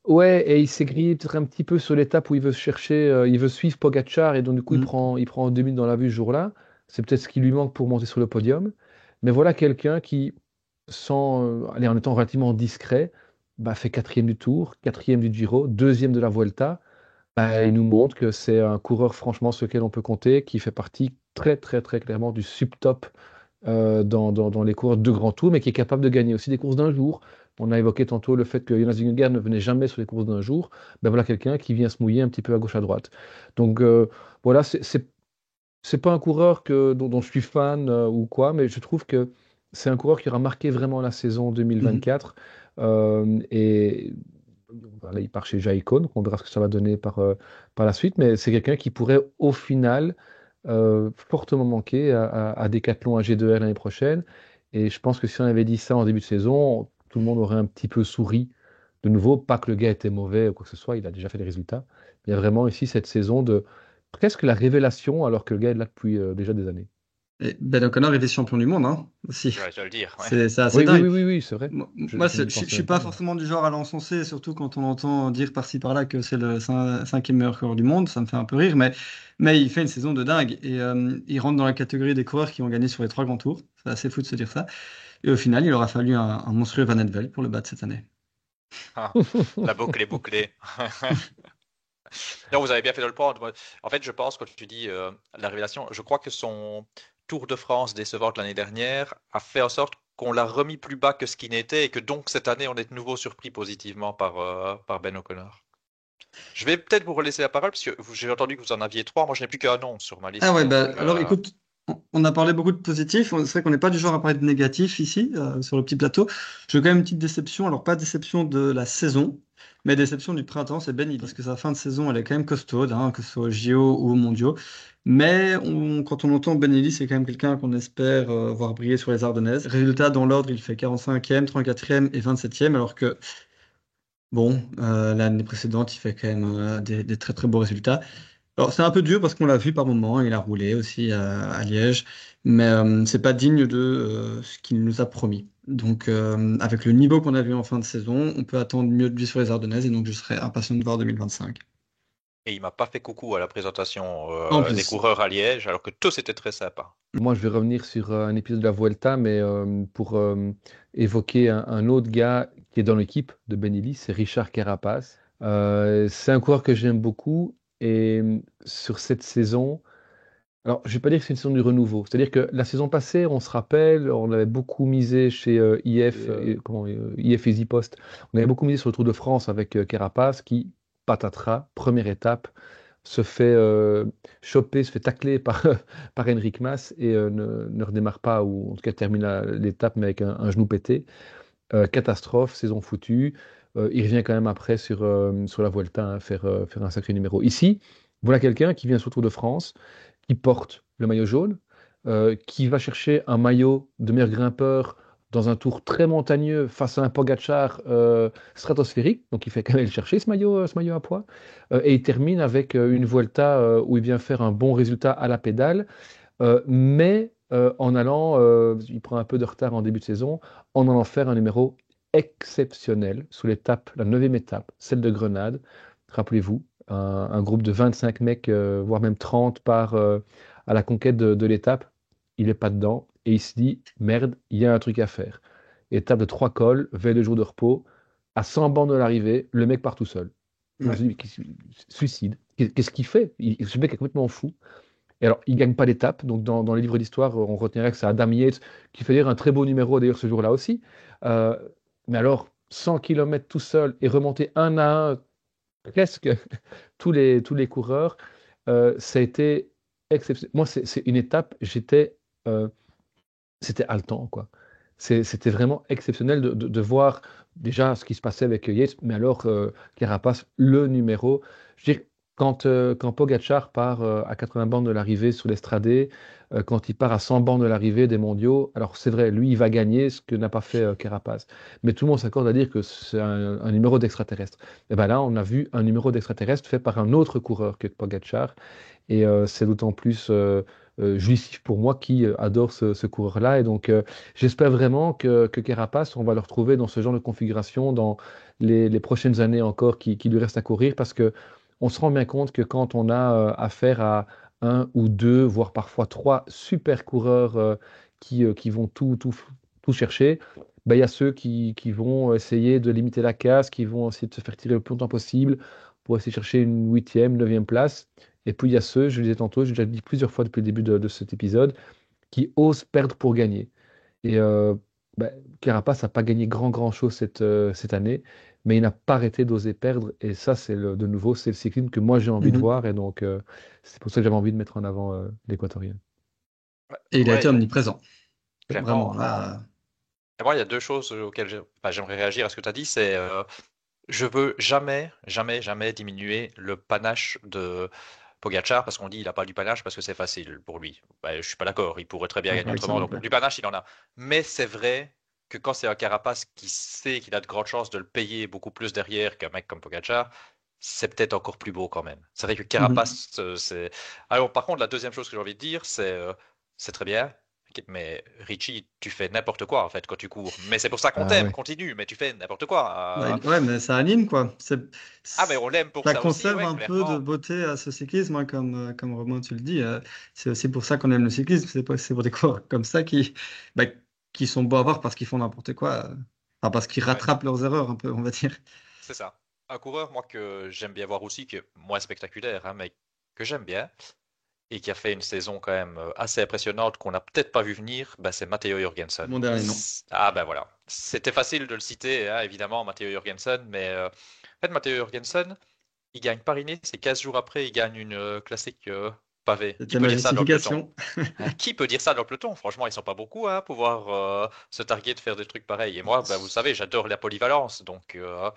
Ouais, et il s'est grillé peut-être un petit peu sur l'étape où il veut chercher, euh, il veut suivre Pogacar et donc du coup il Mm. prend, il prend deux minutes dans la vue ce jour-là. C'est peut-être ce qui lui manque pour monter sur le podium. Mais voilà quelqu'un qui, sans, euh, aller en étant relativement discret, bah, fait quatrième du Tour, quatrième du Giro, deuxième de la Vuelta. Bah, il nous montre que c'est un coureur franchement sur lequel on peut compter, qui fait partie très très très clairement du subtop euh, dans, dans, dans les courses de grand tour, mais qui est capable de gagner aussi des courses d'un jour. On a évoqué tantôt le fait que Jonas Vingegaard ne venait jamais sur les courses d'un jour. Ben voilà quelqu'un qui vient se mouiller un petit peu à gauche à droite. Donc euh, voilà, c'est c'est c'est pas un coureur que, dont, dont je suis fan euh, ou quoi, mais je trouve que c'est un coureur qui aura marqué vraiment la saison Mhm. deux mille vingt-quatre. Euh, et voilà, il part chez Jaicon, donc on verra ce que ça va donner par, euh, par la suite, mais c'est quelqu'un qui pourrait au final euh, fortement manquer à, à, à Decathlon, à G deux R l'année prochaine. Et je pense que si on avait dit ça en début de saison, tout le monde aurait un petit peu souri. De nouveau, pas que le gars était mauvais ou quoi que ce soit, il a déjà fait des résultats. Il y a vraiment ici cette saison de presque la révélation, alors que le gars est là depuis euh, déjà des années. Et Ben O'Connor est vice-champion du monde, hein, aussi. Ouais, je vais le dire. Ouais. C'est c'est assez Oui, oui, dingue. oui, oui, oui, c'est vrai. Moi, Je, moi, je c'est- n'y je, je pensais suis même pas pas, moi. forcément du genre à l'encenser, surtout quand on entend dire par-ci par-là que c'est le cin- cinquième meilleur coureur du monde. Ça me fait un peu rire, mais, mais il fait une saison de dingue. Et euh, il rentre dans la catégorie des coureurs qui ont gagné sur les trois grands tours. C'est assez fou de se dire ça. Et au final, il aura fallu un, un monstrueux Van Aert pour le battre cette année. Ah, la boucle est bouclée. Non, vous avez bien fait de le prendre. Moi, en fait, je pense, quand tu dis euh, la révélation, je crois que son Tour de France décevant de l'année dernière a fait en sorte qu'on l'a remis plus bas que ce qu'il n'était et que donc cette année, on est de nouveau surpris positivement par, euh, par Ben O'Connor. Je vais peut-être vous relaisser la parole parce que vous- j'ai entendu que vous en aviez trois. Moi, je n'ai plus qu'un nom sur ma Ah liste. ouais, Donc, bah, alors euh, écoute, on on a parlé beaucoup de positifs. C'est vrai qu'on n'est pas du genre à parler de négatifs ici, euh, sur le petit plateau. J'ai quand même une petite déception. Alors, pas déception de la saison, mais déception du printemps, c'est Ben Ily. Parce que sa fin de saison, elle est quand même costaude, hein, que ce soit aux J O ou aux mondiaux. Mais on- quand on entend Ben Ily, c'est quand même quelqu'un qu'on espère euh, voir briller sur les Ardennaises. Résultat, dans l'ordre, il fait quarante-cinquième, trente-quatrième et vingt-septième, alors que, bon, euh, l'année précédente, il fait quand même euh, des, des très très beaux résultats. Alors, c'est un peu dur parce qu'on l'a vu par moment, il a roulé aussi à, à Liège, mais euh, c'est pas digne de euh, ce qu'il nous a promis. Donc, euh, avec le niveau qu'on a vu en fin de saison, on peut attendre mieux de lui sur les Ardennaises et donc je serais impatient de voir deux mille vingt-cinq. et il m'a pas fait coucou à la présentation En euh, des plus, coureurs à Liège, alors que tous étaient très sympas. Moi, je vais revenir sur euh, un épisode de la Vuelta, mais euh, pour euh, évoquer un, un autre gars qui est dans l'équipe de Benelli, c'est Richard Carapaz. Euh, c'est un coureur que j'aime beaucoup et euh, sur cette saison, alors je vais pas dire que c'est une saison du renouveau, c'est-à-dire que la saison passée, on se rappelle, on avait beaucoup misé chez euh, I F, euh, et- comment, euh, I F Easy Post, on avait beaucoup misé sur le Tour de France avec euh, Carapaz qui, patatras, première étape, se fait euh, choper, se fait tacler par, par Henrik Mas et euh, ne, ne redémarre pas, ou en tout cas termine la- l'étape mais avec un, un genou pété. Euh, catastrophe, saison foutue. Euh, il revient quand même après sur, euh, sur la Vuelta, hein, faire, euh, faire un sacré numéro. Ici, voilà quelqu'un qui vient sur le Tour de France, qui porte le maillot jaune, euh, qui va chercher un maillot de meilleur grimpeur dans un tour très montagneux face à un Pogacar euh, stratosphérique. Donc il fait quand même le chercher ce maillot, euh, ce maillot à poids. Euh, et il termine avec euh, une Vuelta euh, où il vient faire un bon résultat à la pédale, euh, mais euh, en allant, euh, il prend un peu de retard en début de saison, en allant faire un numéro exceptionnel sous l'étape, la neuvième étape, celle de Grenade. Rappelez-vous, un, un groupe de vingt-cinq mecs, euh, voire même trente, part euh, à la conquête de, de l'étape. Il n'est pas dedans et il se dit, merde, il y a un truc à faire. Étape de trois cols, veille de jour de repos, à cent bandes de l'arrivée, le mec part tout seul. On se ouais. dit, mais qu'est-ce- suicide. Qu'est-ce qu'il fait? Il, ce mec est complètement fou. Et alors, il ne gagne pas l'étape. Donc, dans, dans les livres d'histoire, on retiendrait que c'est Adam Yates qui fait dire un très beau numéro, d'ailleurs, ce jour-là aussi. Euh, mais alors, cent kilomètres tout seul et remonter un à un presque tous les, tous les coureurs, euh, ça a été exceptionnel. Moi, c'est c'est une étape, j'étais, euh, c'était haletant, quoi. C'est- C'était vraiment exceptionnel de, de- de voir déjà ce qui se passait avec Yates, mais alors euh, Carapace, le numéro. Je veux dire, quand, euh, quand Pogacar part euh, à quatre-vingts bornes de l'arrivée sur l'Estradé, euh, quand il part à cent bornes de l'arrivée des mondiaux, alors c'est vrai, lui, il va gagner ce que n'a pas fait euh, Carapace. Mais tout le monde s'accorde à dire que c'est un, un numéro d'extraterrestre. Et bien là, on a vu un numéro d'extraterrestre fait par un autre coureur que Pogacar. Et euh, c'est d'autant plus euh, euh, jouissif pour moi qui euh, adore ce, ce coureur-là. Et donc, euh, j'espère vraiment que, que Carapace, on va le retrouver dans ce genre de configuration dans les, les prochaines années encore qui, qui lui restent à courir parce que on se rend bien compte que quand on a euh, affaire à un ou deux, voire parfois trois super coureurs euh, qui, euh, qui vont tout, tout, tout chercher, ben, il y a ceux qui, qui vont essayer de limiter la casse, qui vont essayer de se faire tirer le plus longtemps possible pour essayer de chercher une huitième, neuvième place. Et puis il y a ceux, je le disais tantôt, j'ai déjà dit plusieurs fois depuis le début de, de cet épisode, qui osent perdre pour gagner. Et euh, ben, Carapace n'a pas gagné grand grand chose cette, euh, cette année, mais il n'a pas arrêté d'oser perdre. Et ça, c'est le- de nouveau, c'est le cyclisme que moi j'ai envie de Mhm. voir. Et donc, euh, c'est pour ça que j'avais envie de mettre en avant euh, l'Équatorien. Et il a été Ouais, omniprésent. Vraiment, clairement. là. Et moi, il y a deux choses auxquelles j'ai- enfin, j'aimerais réagir à ce que tu as dit. C'est euh, je veux jamais, jamais, jamais diminuer le panache de Pogacar parce qu'on dit il n'a pas du panache parce que c'est facile pour lui. Ben, je suis pas d'accord. Il pourrait très bien Pas gagner avec ça autrement. non Donc plus. du panache, il en a. Mais c'est vrai que quand c'est un Carapace qui sait qu'il a de grandes chances de le payer beaucoup plus derrière qu'un mec comme Pogacar, c'est peut-être encore plus beau quand même. C'est vrai que Mhm. Carapace, euh, c'est. Alors par contre, la deuxième chose que j'ai envie de dire, c'est euh, c'est très bien. Ok, mais Richie, tu fais n'importe quoi en fait quand tu cours. Mais c'est pour ça qu'on Ah t'aime, ouais. continue, mais tu fais n'importe quoi. Bah, Euh, il- ouais, mais ça anime, quoi. C'est, Ah, mais on l'aime pour ça ça aussi, conserve ouais, un peu de clairement. beauté à ce cyclisme, hein, comme, euh, comme Romain, tu le dis. Euh, c'est aussi pour ça qu'on aime le cyclisme. C'est pas, c'est pour des coureurs comme ça qui, bah, qui sont beaux à voir parce qu'ils font n'importe quoi. euh, Enfin, parce qu'ils Ouais, rattrapent leurs erreurs, un peu, on va dire. c'est ça. Un coureur, moi, que j'aime bien voir aussi, qui est moins spectaculaire, hein, mais que j'aime bien, et qui a fait une saison quand même euh, assez impressionnante, qu'on n'a peut-être pas vu venir, ben, c'est Matteo Jorgensen. Mon dernier nom. C'est- Ah ben voilà. C'était facile de le citer, hein, évidemment, Matteo Jorgensen, mais euh, en fait, Matteo Jorgensen, il gagne Paris-Nice, et quinze jours après, il gagne une euh, classique euh, pavée. Qui C'était peut ma dire ça dans le peloton? justification. Hein, qui peut dire ça dans le peloton? Franchement, ils sont pas beaucoup à pouvoir euh, se targuer de faire des trucs pareils. Et moi, ben, vous savez, j'adore la polyvalence, donc euh,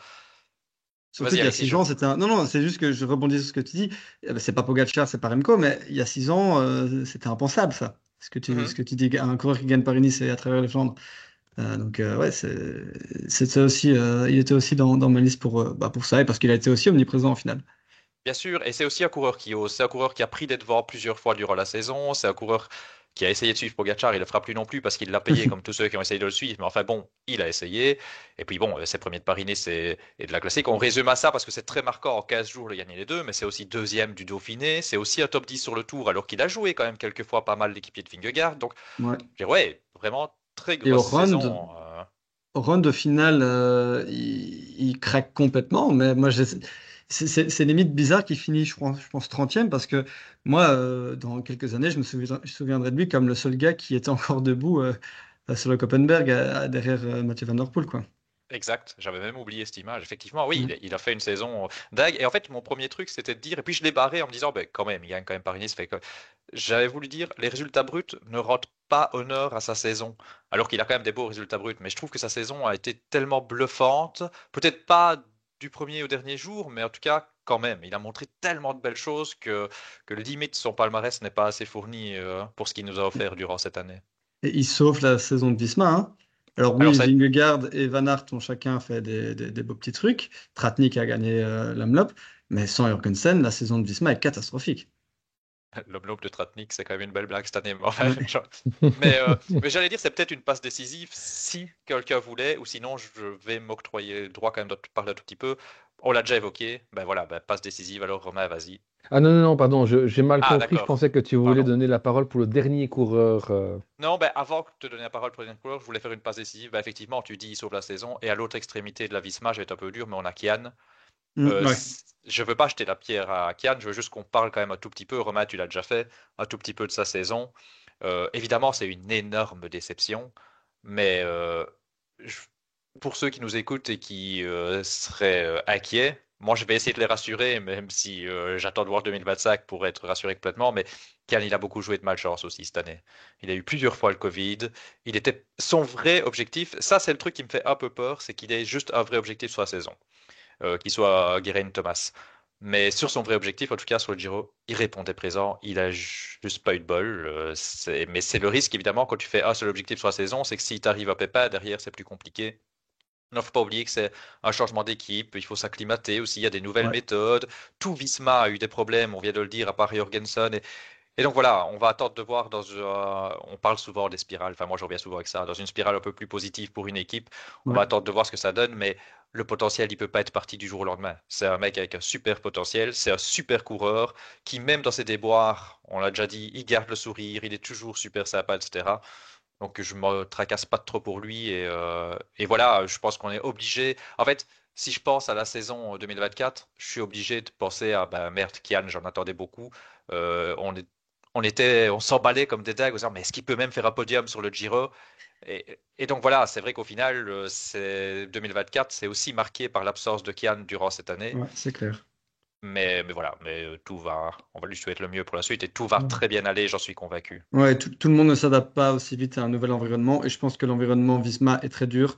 Surtout vas-y qu'il y a Alexis, six je... ans, c'était un... Non, non, c'est juste que je rebondis sur ce que tu dis. Eh ben, c'est pas Pogacar, c'est pas Remco, mais il y a six ans, euh, c'était impensable, ça. Ce que tu, ce Mhm. que tu dis, un coureur qui gagne Paris-Nice et à travers les Flandres. Euh, donc, euh, ouais, c'est, c'était aussi, euh, il était aussi dans, dans ma liste pour, euh, bah, pour ça et parce qu'il a été aussi omniprésent au final. Bien sûr, et c'est aussi un coureur qui ose. C'est un coureur qui a pris des devants plusieurs fois durant la saison. C'est un coureur qui a essayé de suivre Pogacar. Il le fera plus non plus parce qu'il l'a payé comme tous ceux qui ont essayé de le suivre. Mais enfin bon, il a essayé. Et puis bon, euh, ses premiers de Paris-Nice et, et de la classique. On résume à ça parce que c'est très marquant. En quinze jours, il a gagné les deux. Mais c'est aussi deuxième du Dauphiné. C'est aussi un top dix sur le Tour alors qu'il a joué quand même quelques fois pas mal l'équipier de Vingegaard. Donc, Ouais. je dirais, ouais, vraiment très Et au grosse run de, saison. euh. au run de finale, euh, il, il craque complètement. Mais moi, j'ai- c'est c'est- c'est limite bizarre qu'il finisse, je pense, je pense trentième parce que moi, euh, dans quelques années, je me souviendrai, je me souviendrai de lui comme le seul gars qui était encore debout euh, sur le Koppenberg à- à- derrière euh, Mathieu Van Der Poel, quoi. Exact, j'avais même oublié cette image. Effectivement, oui, Mm. il, il a fait une saison euh, dingue. Et en fait, mon premier truc, c'était de dire, et puis je l'ai barré en me disant, ben, quand même, il gagne quand même Paris-Nice. Fait que j'avais voulu dire, les résultats bruts ne rendent pas honneur à sa saison. Alors qu'il a quand même des beaux résultats bruts. Mais je trouve que sa saison a été tellement bluffante. Peut-être pas du premier au dernier jour, mais en tout cas, quand même. Il a montré tellement de belles choses que, que limite, son palmarès n'est pas assez fourni euh, pour ce qu'il nous a offert durant cette année. Et il sauve la saison de Visma, hein. Alors Alors, oui, ça, Vingegaard et Van Aert ont chacun fait des, des- des beaux petits trucs. Tratnik a gagné euh, l'Amlop, mais sans Jørgensen, la saison de Visma est catastrophique. l'homme de Tratnik, c'est quand même une belle blague cette année. Mais, enfin, Ouais. genre- mais, euh, mais j'allais dire, c'est peut-être une passe décisive si quelqu'un voulait, ou sinon je vais m'octroyer le droit quand même de te parler un tout petit peu. On l'a déjà évoqué, ben voilà, ben, passe décisive, alors Romain, vas-y. Ah non, non, non, pardon, je- j'ai mal Ah, compris. Je d'accord, pensais que tu voulais pardon. donner la parole pour le dernier coureur. euh. Non, ben avant de te donner la parole pour les coureur, je voulais faire une passe décisive. Ben, effectivement, tu dis il sauve la saison, et à l'autre extrémité de la Visma, je vais être un peu dur, mais on a Kian. Mm, Euh, ouais. c- je veux pas jeter la pierre à Kian, je veux juste qu'on parle quand même un tout petit peu. Romain, tu l'as déjà fait, un tout petit peu de sa saison. Euh, évidemment, c'est une énorme déception, mais euh, je- pour ceux qui nous écoutent et qui euh, seraient euh, inquiets, moi je vais essayer de les rassurer, même si euh, j'attends de voir deux mille vingt-cinq pour être rassuré complètement. Mais Kian, il a beaucoup joué de malchance aussi cette année. Il a eu plusieurs fois le Covid. Il était son vrai objectif. Ça, c'est le truc qui me fait un peu peur, c'est qu'il ait juste un vrai objectif sur la saison euh, qu'il soit Geraint Thomas. Mais sur son vrai objectif, en tout cas sur le Giro, il répondait présent. Il a ju- juste pas eu de bol. euh, c'est- Mais c'est le risque, évidemment, quand tu fais un seul objectif sur la saison, c'est que si tu arrives à Pépin, derrière, c'est plus compliqué. Il ne faut pas oublier que c'est un changement d'équipe, il faut s'acclimater aussi, il y a des nouvelles Ouais. méthodes. Tout Visma a eu des problèmes, on vient de le dire, à part Jorgensen. Et, et donc voilà, on va attendre de voir dans un- on parle souvent des spirales, enfin moi je reviens souvent avec ça, dans une spirale un peu plus positive pour une équipe, on va Ouais. attendre de voir ce que ça donne, mais le potentiel, il peut pas être parti du jour au lendemain. C'est un mec avec un super potentiel, c'est un super coureur qui, même dans ses déboires, on l'a déjà dit, il garde le sourire, il est toujours super sympa, et cetera. Donc je me tracasse pas trop pour lui et, euh, et voilà, je pense qu'on est obligé. En fait, si je pense à la saison deux mille vingt-quatre, je suis obligé de penser à ben merde, Kian, j'en attendais beaucoup. Euh, on est, on était, on s'emballait comme des dingues, en disant, mais est-ce qu'il peut même faire un podium sur le Giro? Et, et donc voilà, c'est vrai qu'au final, euh, c'est deux mille vingt-quatre, c'est aussi marqué par l'absence de Kian durant cette année. Ouais, c'est clair. Mais, mais voilà, mais euh, tout va, on va lui souhaiter le mieux pour la suite et tout va Ouais. très bien aller, j'en suis convaincu. Ouais, tout, tout le monde ne s'adapte pas aussi vite à un nouvel environnement et je pense que l'environnement Visma est très dur,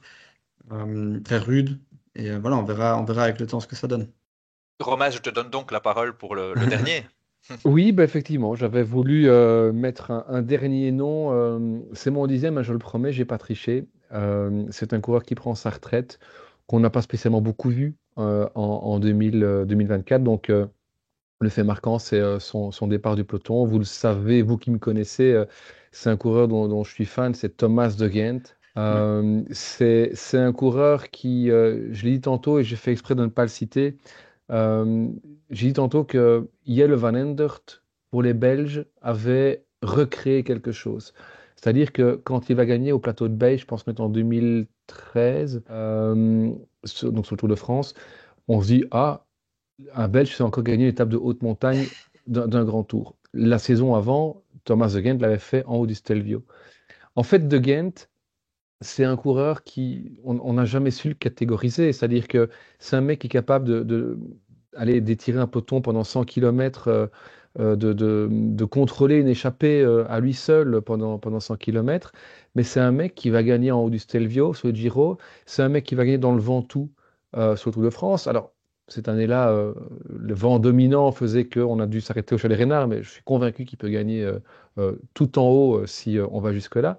euh, très rude et euh, voilà, on verra, on verra avec le temps ce que ça donne. Romain, je te donne donc la parole pour le, le dernier. Oui, bah, effectivement, j'avais voulu euh, mettre un, un dernier nom. Euh, c'est mon dixième, hein, je le promets, j'ai pas triché. Euh, c'est un coureur qui prend sa retraite, qu'on n'a pas spécialement beaucoup vu euh, en, en deux mille, euh, deux mille vingt-quatre. Donc, euh, le fait marquant, c'est euh, son, son départ du peloton. Vous le savez, vous qui me connaissez, euh, c'est un coureur dont, dont je suis fan, c'est Thomas de Ghent. Ouais. Euh, c'est, c'est un coureur qui, euh, je l'ai dit tantôt et j'ai fait exprès de ne pas le citer, euh, j'ai dit tantôt que Jelle Van Endert, pour les Belges, avait recréé quelque chose. C'est-à-dire que quand il va gagner au plateau de Bay, je pense que en deux mille treize, euh, sur- donc sur le Tour de France, on se dit, ah, un Belge s'est encore gagné l'étape de haute montagne d'un d'un grand tour. La saison avant, Thomas de Gent l'avait fait en haut du Stelvio. En fait, de Gent, c'est un coureur qui, on on n'a jamais su le catégoriser. C'est-à-dire que c'est un mec qui est capable de, de- aller d'étirer un peloton pendant cent kilomètres, euh, euh, de, de- de contrôler une échappée euh, à lui seul pendant, pendant cent kilomètres. Mais c'est un mec qui va gagner en haut du Stelvio, sur le Giro. C'est un mec qui va gagner dans le Ventoux, euh, sur le Tour de France. Alors, cette année-là, euh, le vent dominant faisait qu'on a dû s'arrêter au Chalet Reynard, mais je suis convaincu qu'il peut gagner euh, euh, tout en haut euh, si euh, on va jusque-là.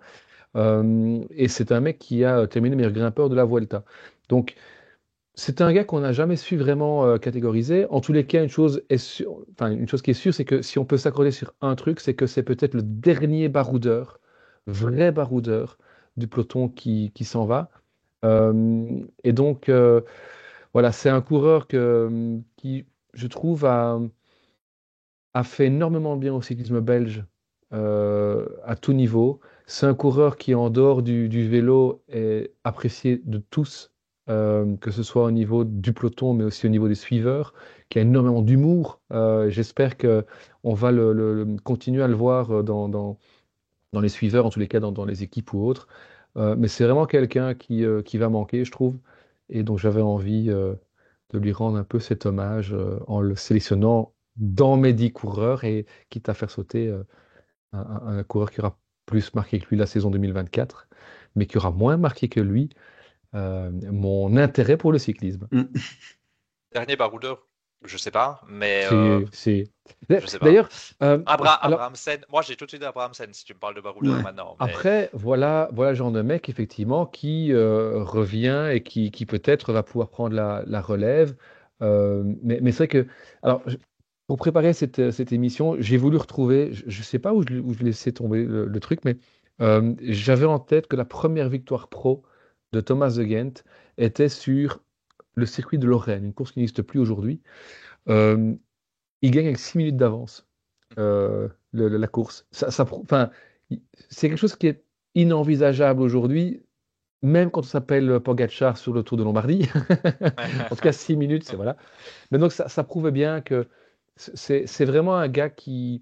Euh, et c'est un mec qui a terminé meilleur grimpeur de la Vuelta. Donc, c'est un gars qu'on n'a jamais su vraiment euh, catégoriser. En tous les cas, une chose est sûre, enfin, une chose qui est sûre, c'est que si on peut s'accorder sur un truc, c'est que c'est peut-être le dernier baroudeur, vrai baroudeur du peloton qui, qui s'en va. Euh, et donc, euh, voilà, c'est un coureur que, qui, je trouve, a, a fait énormément de bien au cyclisme belge euh, à tout niveau. C'est un coureur qui, en dehors du, du vélo, est apprécié de tous, euh, que ce soit au niveau du peloton, mais aussi au niveau des suiveurs, qui a énormément d'humour. Euh, j'espère que on va le, le- le- continuer à le voir euh, dans, dans, dans les suiveurs, en tous les cas dans, dans les équipes ou autres. Euh, mais c'est vraiment quelqu'un qui, euh, qui va manquer, je trouve. Et donc j'avais envie euh, de lui rendre un peu cet hommage euh, en le sélectionnant dans mes dix coureurs et quitte à faire sauter euh, un, un- un coureur qui aura plus marqué que lui la saison deux mille vingt-quatre, mais qui aura moins marqué que lui euh, mon intérêt pour le cyclisme. Mm. Dernier baroudeur, je sais pas, mais euh, C'est, c'est... je sais pas. D'ailleurs, euh, Abra alors Abrahamsen, moi j'ai tout de suite Abrahamsen si tu me parles de baroudeur Ouais. maintenant, mais après, voilà, voilà le genre de mec, effectivement, qui euh, revient et qui, qui peut-être va pouvoir prendre la, la relève. Euh, mais mais c'est vrai que, alors, je- pour préparer cette, euh, cette émission, j'ai voulu retrouver, je ne sais pas où je, où je laissais tomber le, le truc, mais euh, j'avais en tête que la première victoire pro de Thomas de Gent était sur le circuit de Lorraine, une course qui n'existe plus aujourd'hui. Euh, il gagne avec six minutes d'avance euh, le- le- la course. Ça, ça prou- enfin, il- c'est quelque chose qui est inenvisageable aujourd'hui, même quand on s'appelle Pogacar sur le Tour de Lombardie. En tout cas, six minutes, c'est voilà. Mais donc, ça, ça prouve bien que c'est c'est vraiment un gars qui,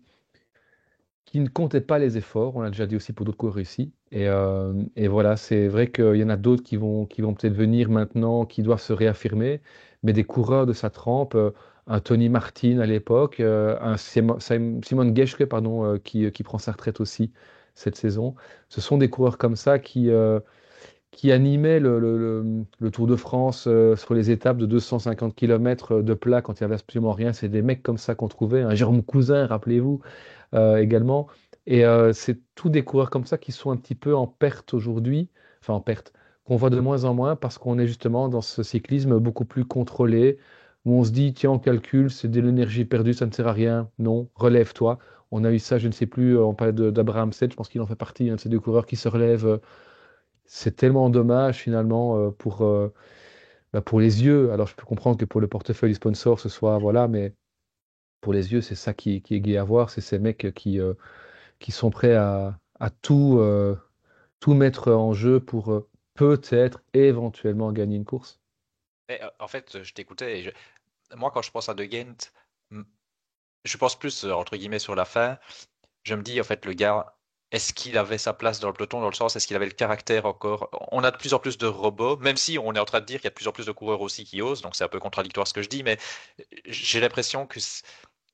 qui ne comptait pas les efforts. On l'a déjà dit aussi pour d'autres coureurs ici. Et, euh, et voilà, c'est vrai qu'il y en a d'autres qui vont, qui vont peut-être venir maintenant, qui doivent se réaffirmer. Mais des coureurs de sa trempe, euh, un Tony Martin à l'époque, euh, un Simo- Sim- Simon Geschke, pardon, euh, qui, qui prend sa retraite aussi cette saison. Ce sont des coureurs comme ça qui, euh, qui animait le, le- le- le Tour de France euh, sur les étapes de deux cent cinquante kilomètres de plat quand il n'y avait absolument rien. C'est des mecs comme ça qu'on trouvait. Un Jérôme Cousin, rappelez-vous, euh, également. Et euh, c'est tous des coureurs comme ça qui sont un petit peu en perte aujourd'hui, enfin en perte, qu'on voit de moins en moins parce qu'on est justement dans ce cyclisme beaucoup plus contrôlé, où on se dit, tiens, on calcule, c'est de l'énergie perdue, ça ne sert à rien. Non, relève-toi. On a eu ça, je ne sais plus, on parlait de- d'Abraham Seth, je pense qu'il en fait partie, un de ces deux coureurs qui se relèvent. euh, C'est tellement dommage finalement euh, pour, euh, bah, pour les yeux. Alors je peux comprendre que pour le portefeuille du sponsor, ce soit, voilà, mais pour les yeux, c'est ça qui, qui est gai à voir, c'est ces mecs qui, euh, qui sont prêts à, à tout, euh, tout mettre en jeu pour euh, peut-être, éventuellement gagner une course. Mais, euh, en fait, je t'écoutais et je- moi, quand je pense à De Gent, m- je pense plus, euh, entre guillemets, sur la fin. Je me dis, en fait, le gars, est-ce qu'il avait sa place dans le peloton, dans le sens, est-ce qu'il avait le caractère encore? On a de plus en plus de robots, même si on est en train de dire qu'il y a de plus en plus de coureurs aussi qui osent, donc c'est un peu contradictoire ce que je dis, mais j'ai l'impression que c-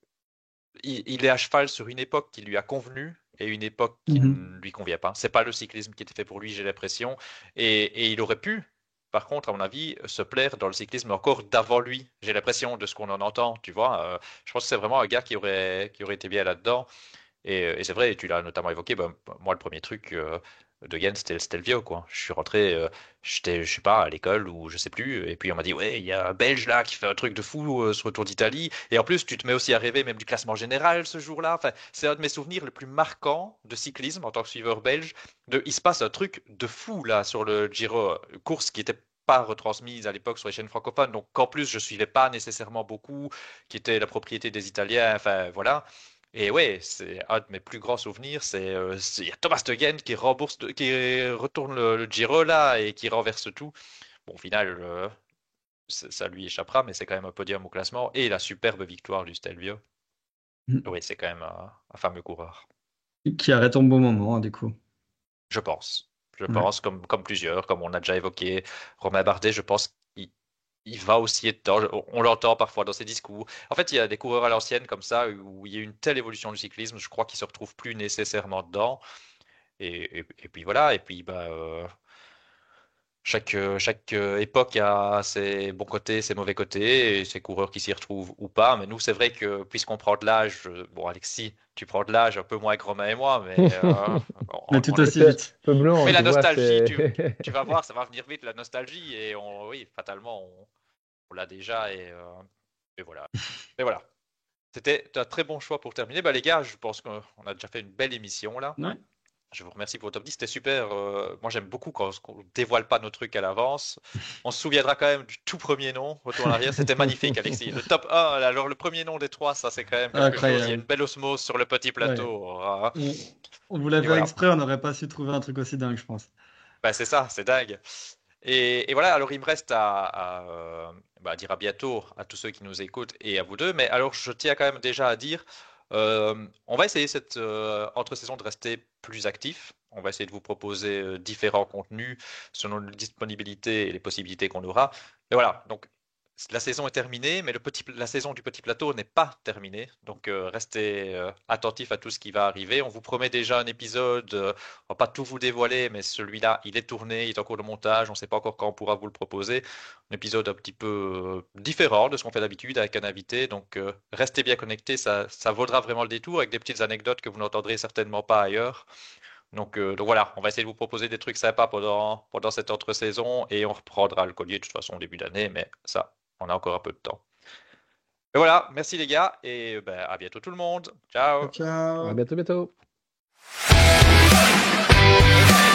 il, il est à cheval sur une époque qui lui a convenu et une époque qui Mhm. ne lui convient pas. C'est pas le cyclisme qui était fait pour lui, j'ai l'impression, et, et il aurait pu. Par contre, à mon avis, se plaire dans le cyclisme encore d'avant lui. J'ai l'impression de ce qu'on en entend, tu vois. Euh, je pense que c'est vraiment un gars qui aurait, qui aurait été bien là-dedans. Et, euh, et c'est vrai, tu l'as notamment évoqué, bah, moi le premier truc euh, de Yann c'était c'était le vieux quoi. Je suis rentré, euh, j'étais, je sais pas, à l'école ou je sais plus, et puis on m'a dit ouais, il y a un Belge là qui fait un truc de fou euh, sur le Tour d'Italie. Et en plus, tu te mets aussi à rêver même du classement général ce jour-là. Enfin, c'est un de mes souvenirs les plus marquants de cyclisme en tant que suiveur belge. De, il se passe un truc de fou là sur le Giro, euh, course qui était pas retransmise à l'époque sur les chaînes francophones, donc qu'en plus je suivais pas nécessairement beaucoup, qui était la propriété des Italiens, enfin voilà. Et ouais, c'est un de mes plus grands souvenirs, c'est euh, c'est- il y a Thomas de Gendt qui rembourse, de- qui retourne le, le Giro là et qui renverse tout. Bon, au final, euh, ça ça lui échappera, mais c'est quand même un podium au classement et la superbe victoire du Stelvio. Oui, c'est quand même un, un fameux coureur, Qui arrête en bon moment, hein, du coup. je pense. Je Ouais. pense, comme, comme plusieurs, comme on a déjà évoqué, Romain Bardet, je pense qu'il il va aussi être temps. On on l'entend parfois dans ses discours. En fait, il y a des coureurs à l'ancienne comme ça où il y a une telle évolution du cyclisme, je crois qu'ils se retrouvent plus nécessairement dedans. Et, et- et puis voilà, et puis bah, euh, chaque, euh, chaque euh, époque a ses bons côtés, ses mauvais côtés, et ses coureurs qui s'y retrouvent ou pas. Mais nous, c'est vrai que puisqu'on prend de l'âge, euh, bon Alexis, tu prends de l'âge un peu moins que Romain et moi, mais euh, Mais on, tout on est... aussi C'est un vite. peu blanc, Mais la tu vois, nostalgie, tu, c'est... tu vas voir, ça va venir vite, la nostalgie, et on, oui, fatalement, on, on l'a déjà, et, euh, et voilà. Et voilà. C'était un très bon choix pour terminer. Bah les gars, je pense qu'on a déjà fait une belle émission là. Ouais. Je vous remercie pour votre top dix, c'était super. euh, moi, j'aime beaucoup quand on ne dévoile pas nos trucs à l'avance. On se souviendra quand même du tout premier nom, retour en arrière. C'était magnifique, Alexis. Le top un, alors le premier nom des trois, ça c'est quand même quelque chose. Il y a une Incroyable. belle osmose sur le petit Ouais. plateau. hein. On, on voulait Et faire voilà. exprès, on n'aurait pas su trouver un truc aussi dingue, je pense. Bah, c'est ça, c'est dingue. Et, et voilà, alors il me reste à, à, euh, bah, dire à bientôt à tous ceux qui nous écoutent et à vous deux. Mais alors, je tiens quand même déjà à dire, euh, on va essayer cette euh, entre-saison de rester plus actif. On va essayer de vous proposer euh, différents contenus selon les disponibilités et les possibilités qu'on aura. Mais voilà, donc la saison est terminée, mais le petit, la saison du petit plateau n'est pas terminée. Donc euh, restez euh, attentifs à tout ce qui va arriver. On vous promet déjà un épisode. euh, on va pas tout vous dévoiler, mais celui-là, il est tourné, il est en cours de montage. On ne sait pas encore quand on pourra vous le proposer. Un épisode un petit peu euh, différent de ce qu'on fait d'habitude avec un invité. Donc euh, restez bien connectés, ça, ça vaudra vraiment le détour avec des petites anecdotes que vous n'entendrez certainement pas ailleurs. Donc, euh, donc voilà, on va essayer de vous proposer des trucs sympas pendant, pendant cette entre-saison et on reprendra le collier de toute façon au début d'année, mais ça, on a encore un peu de temps. Et voilà, merci les gars et ben, à bientôt tout le monde. Ciao, Ciao! À ciao. bientôt, bientôt.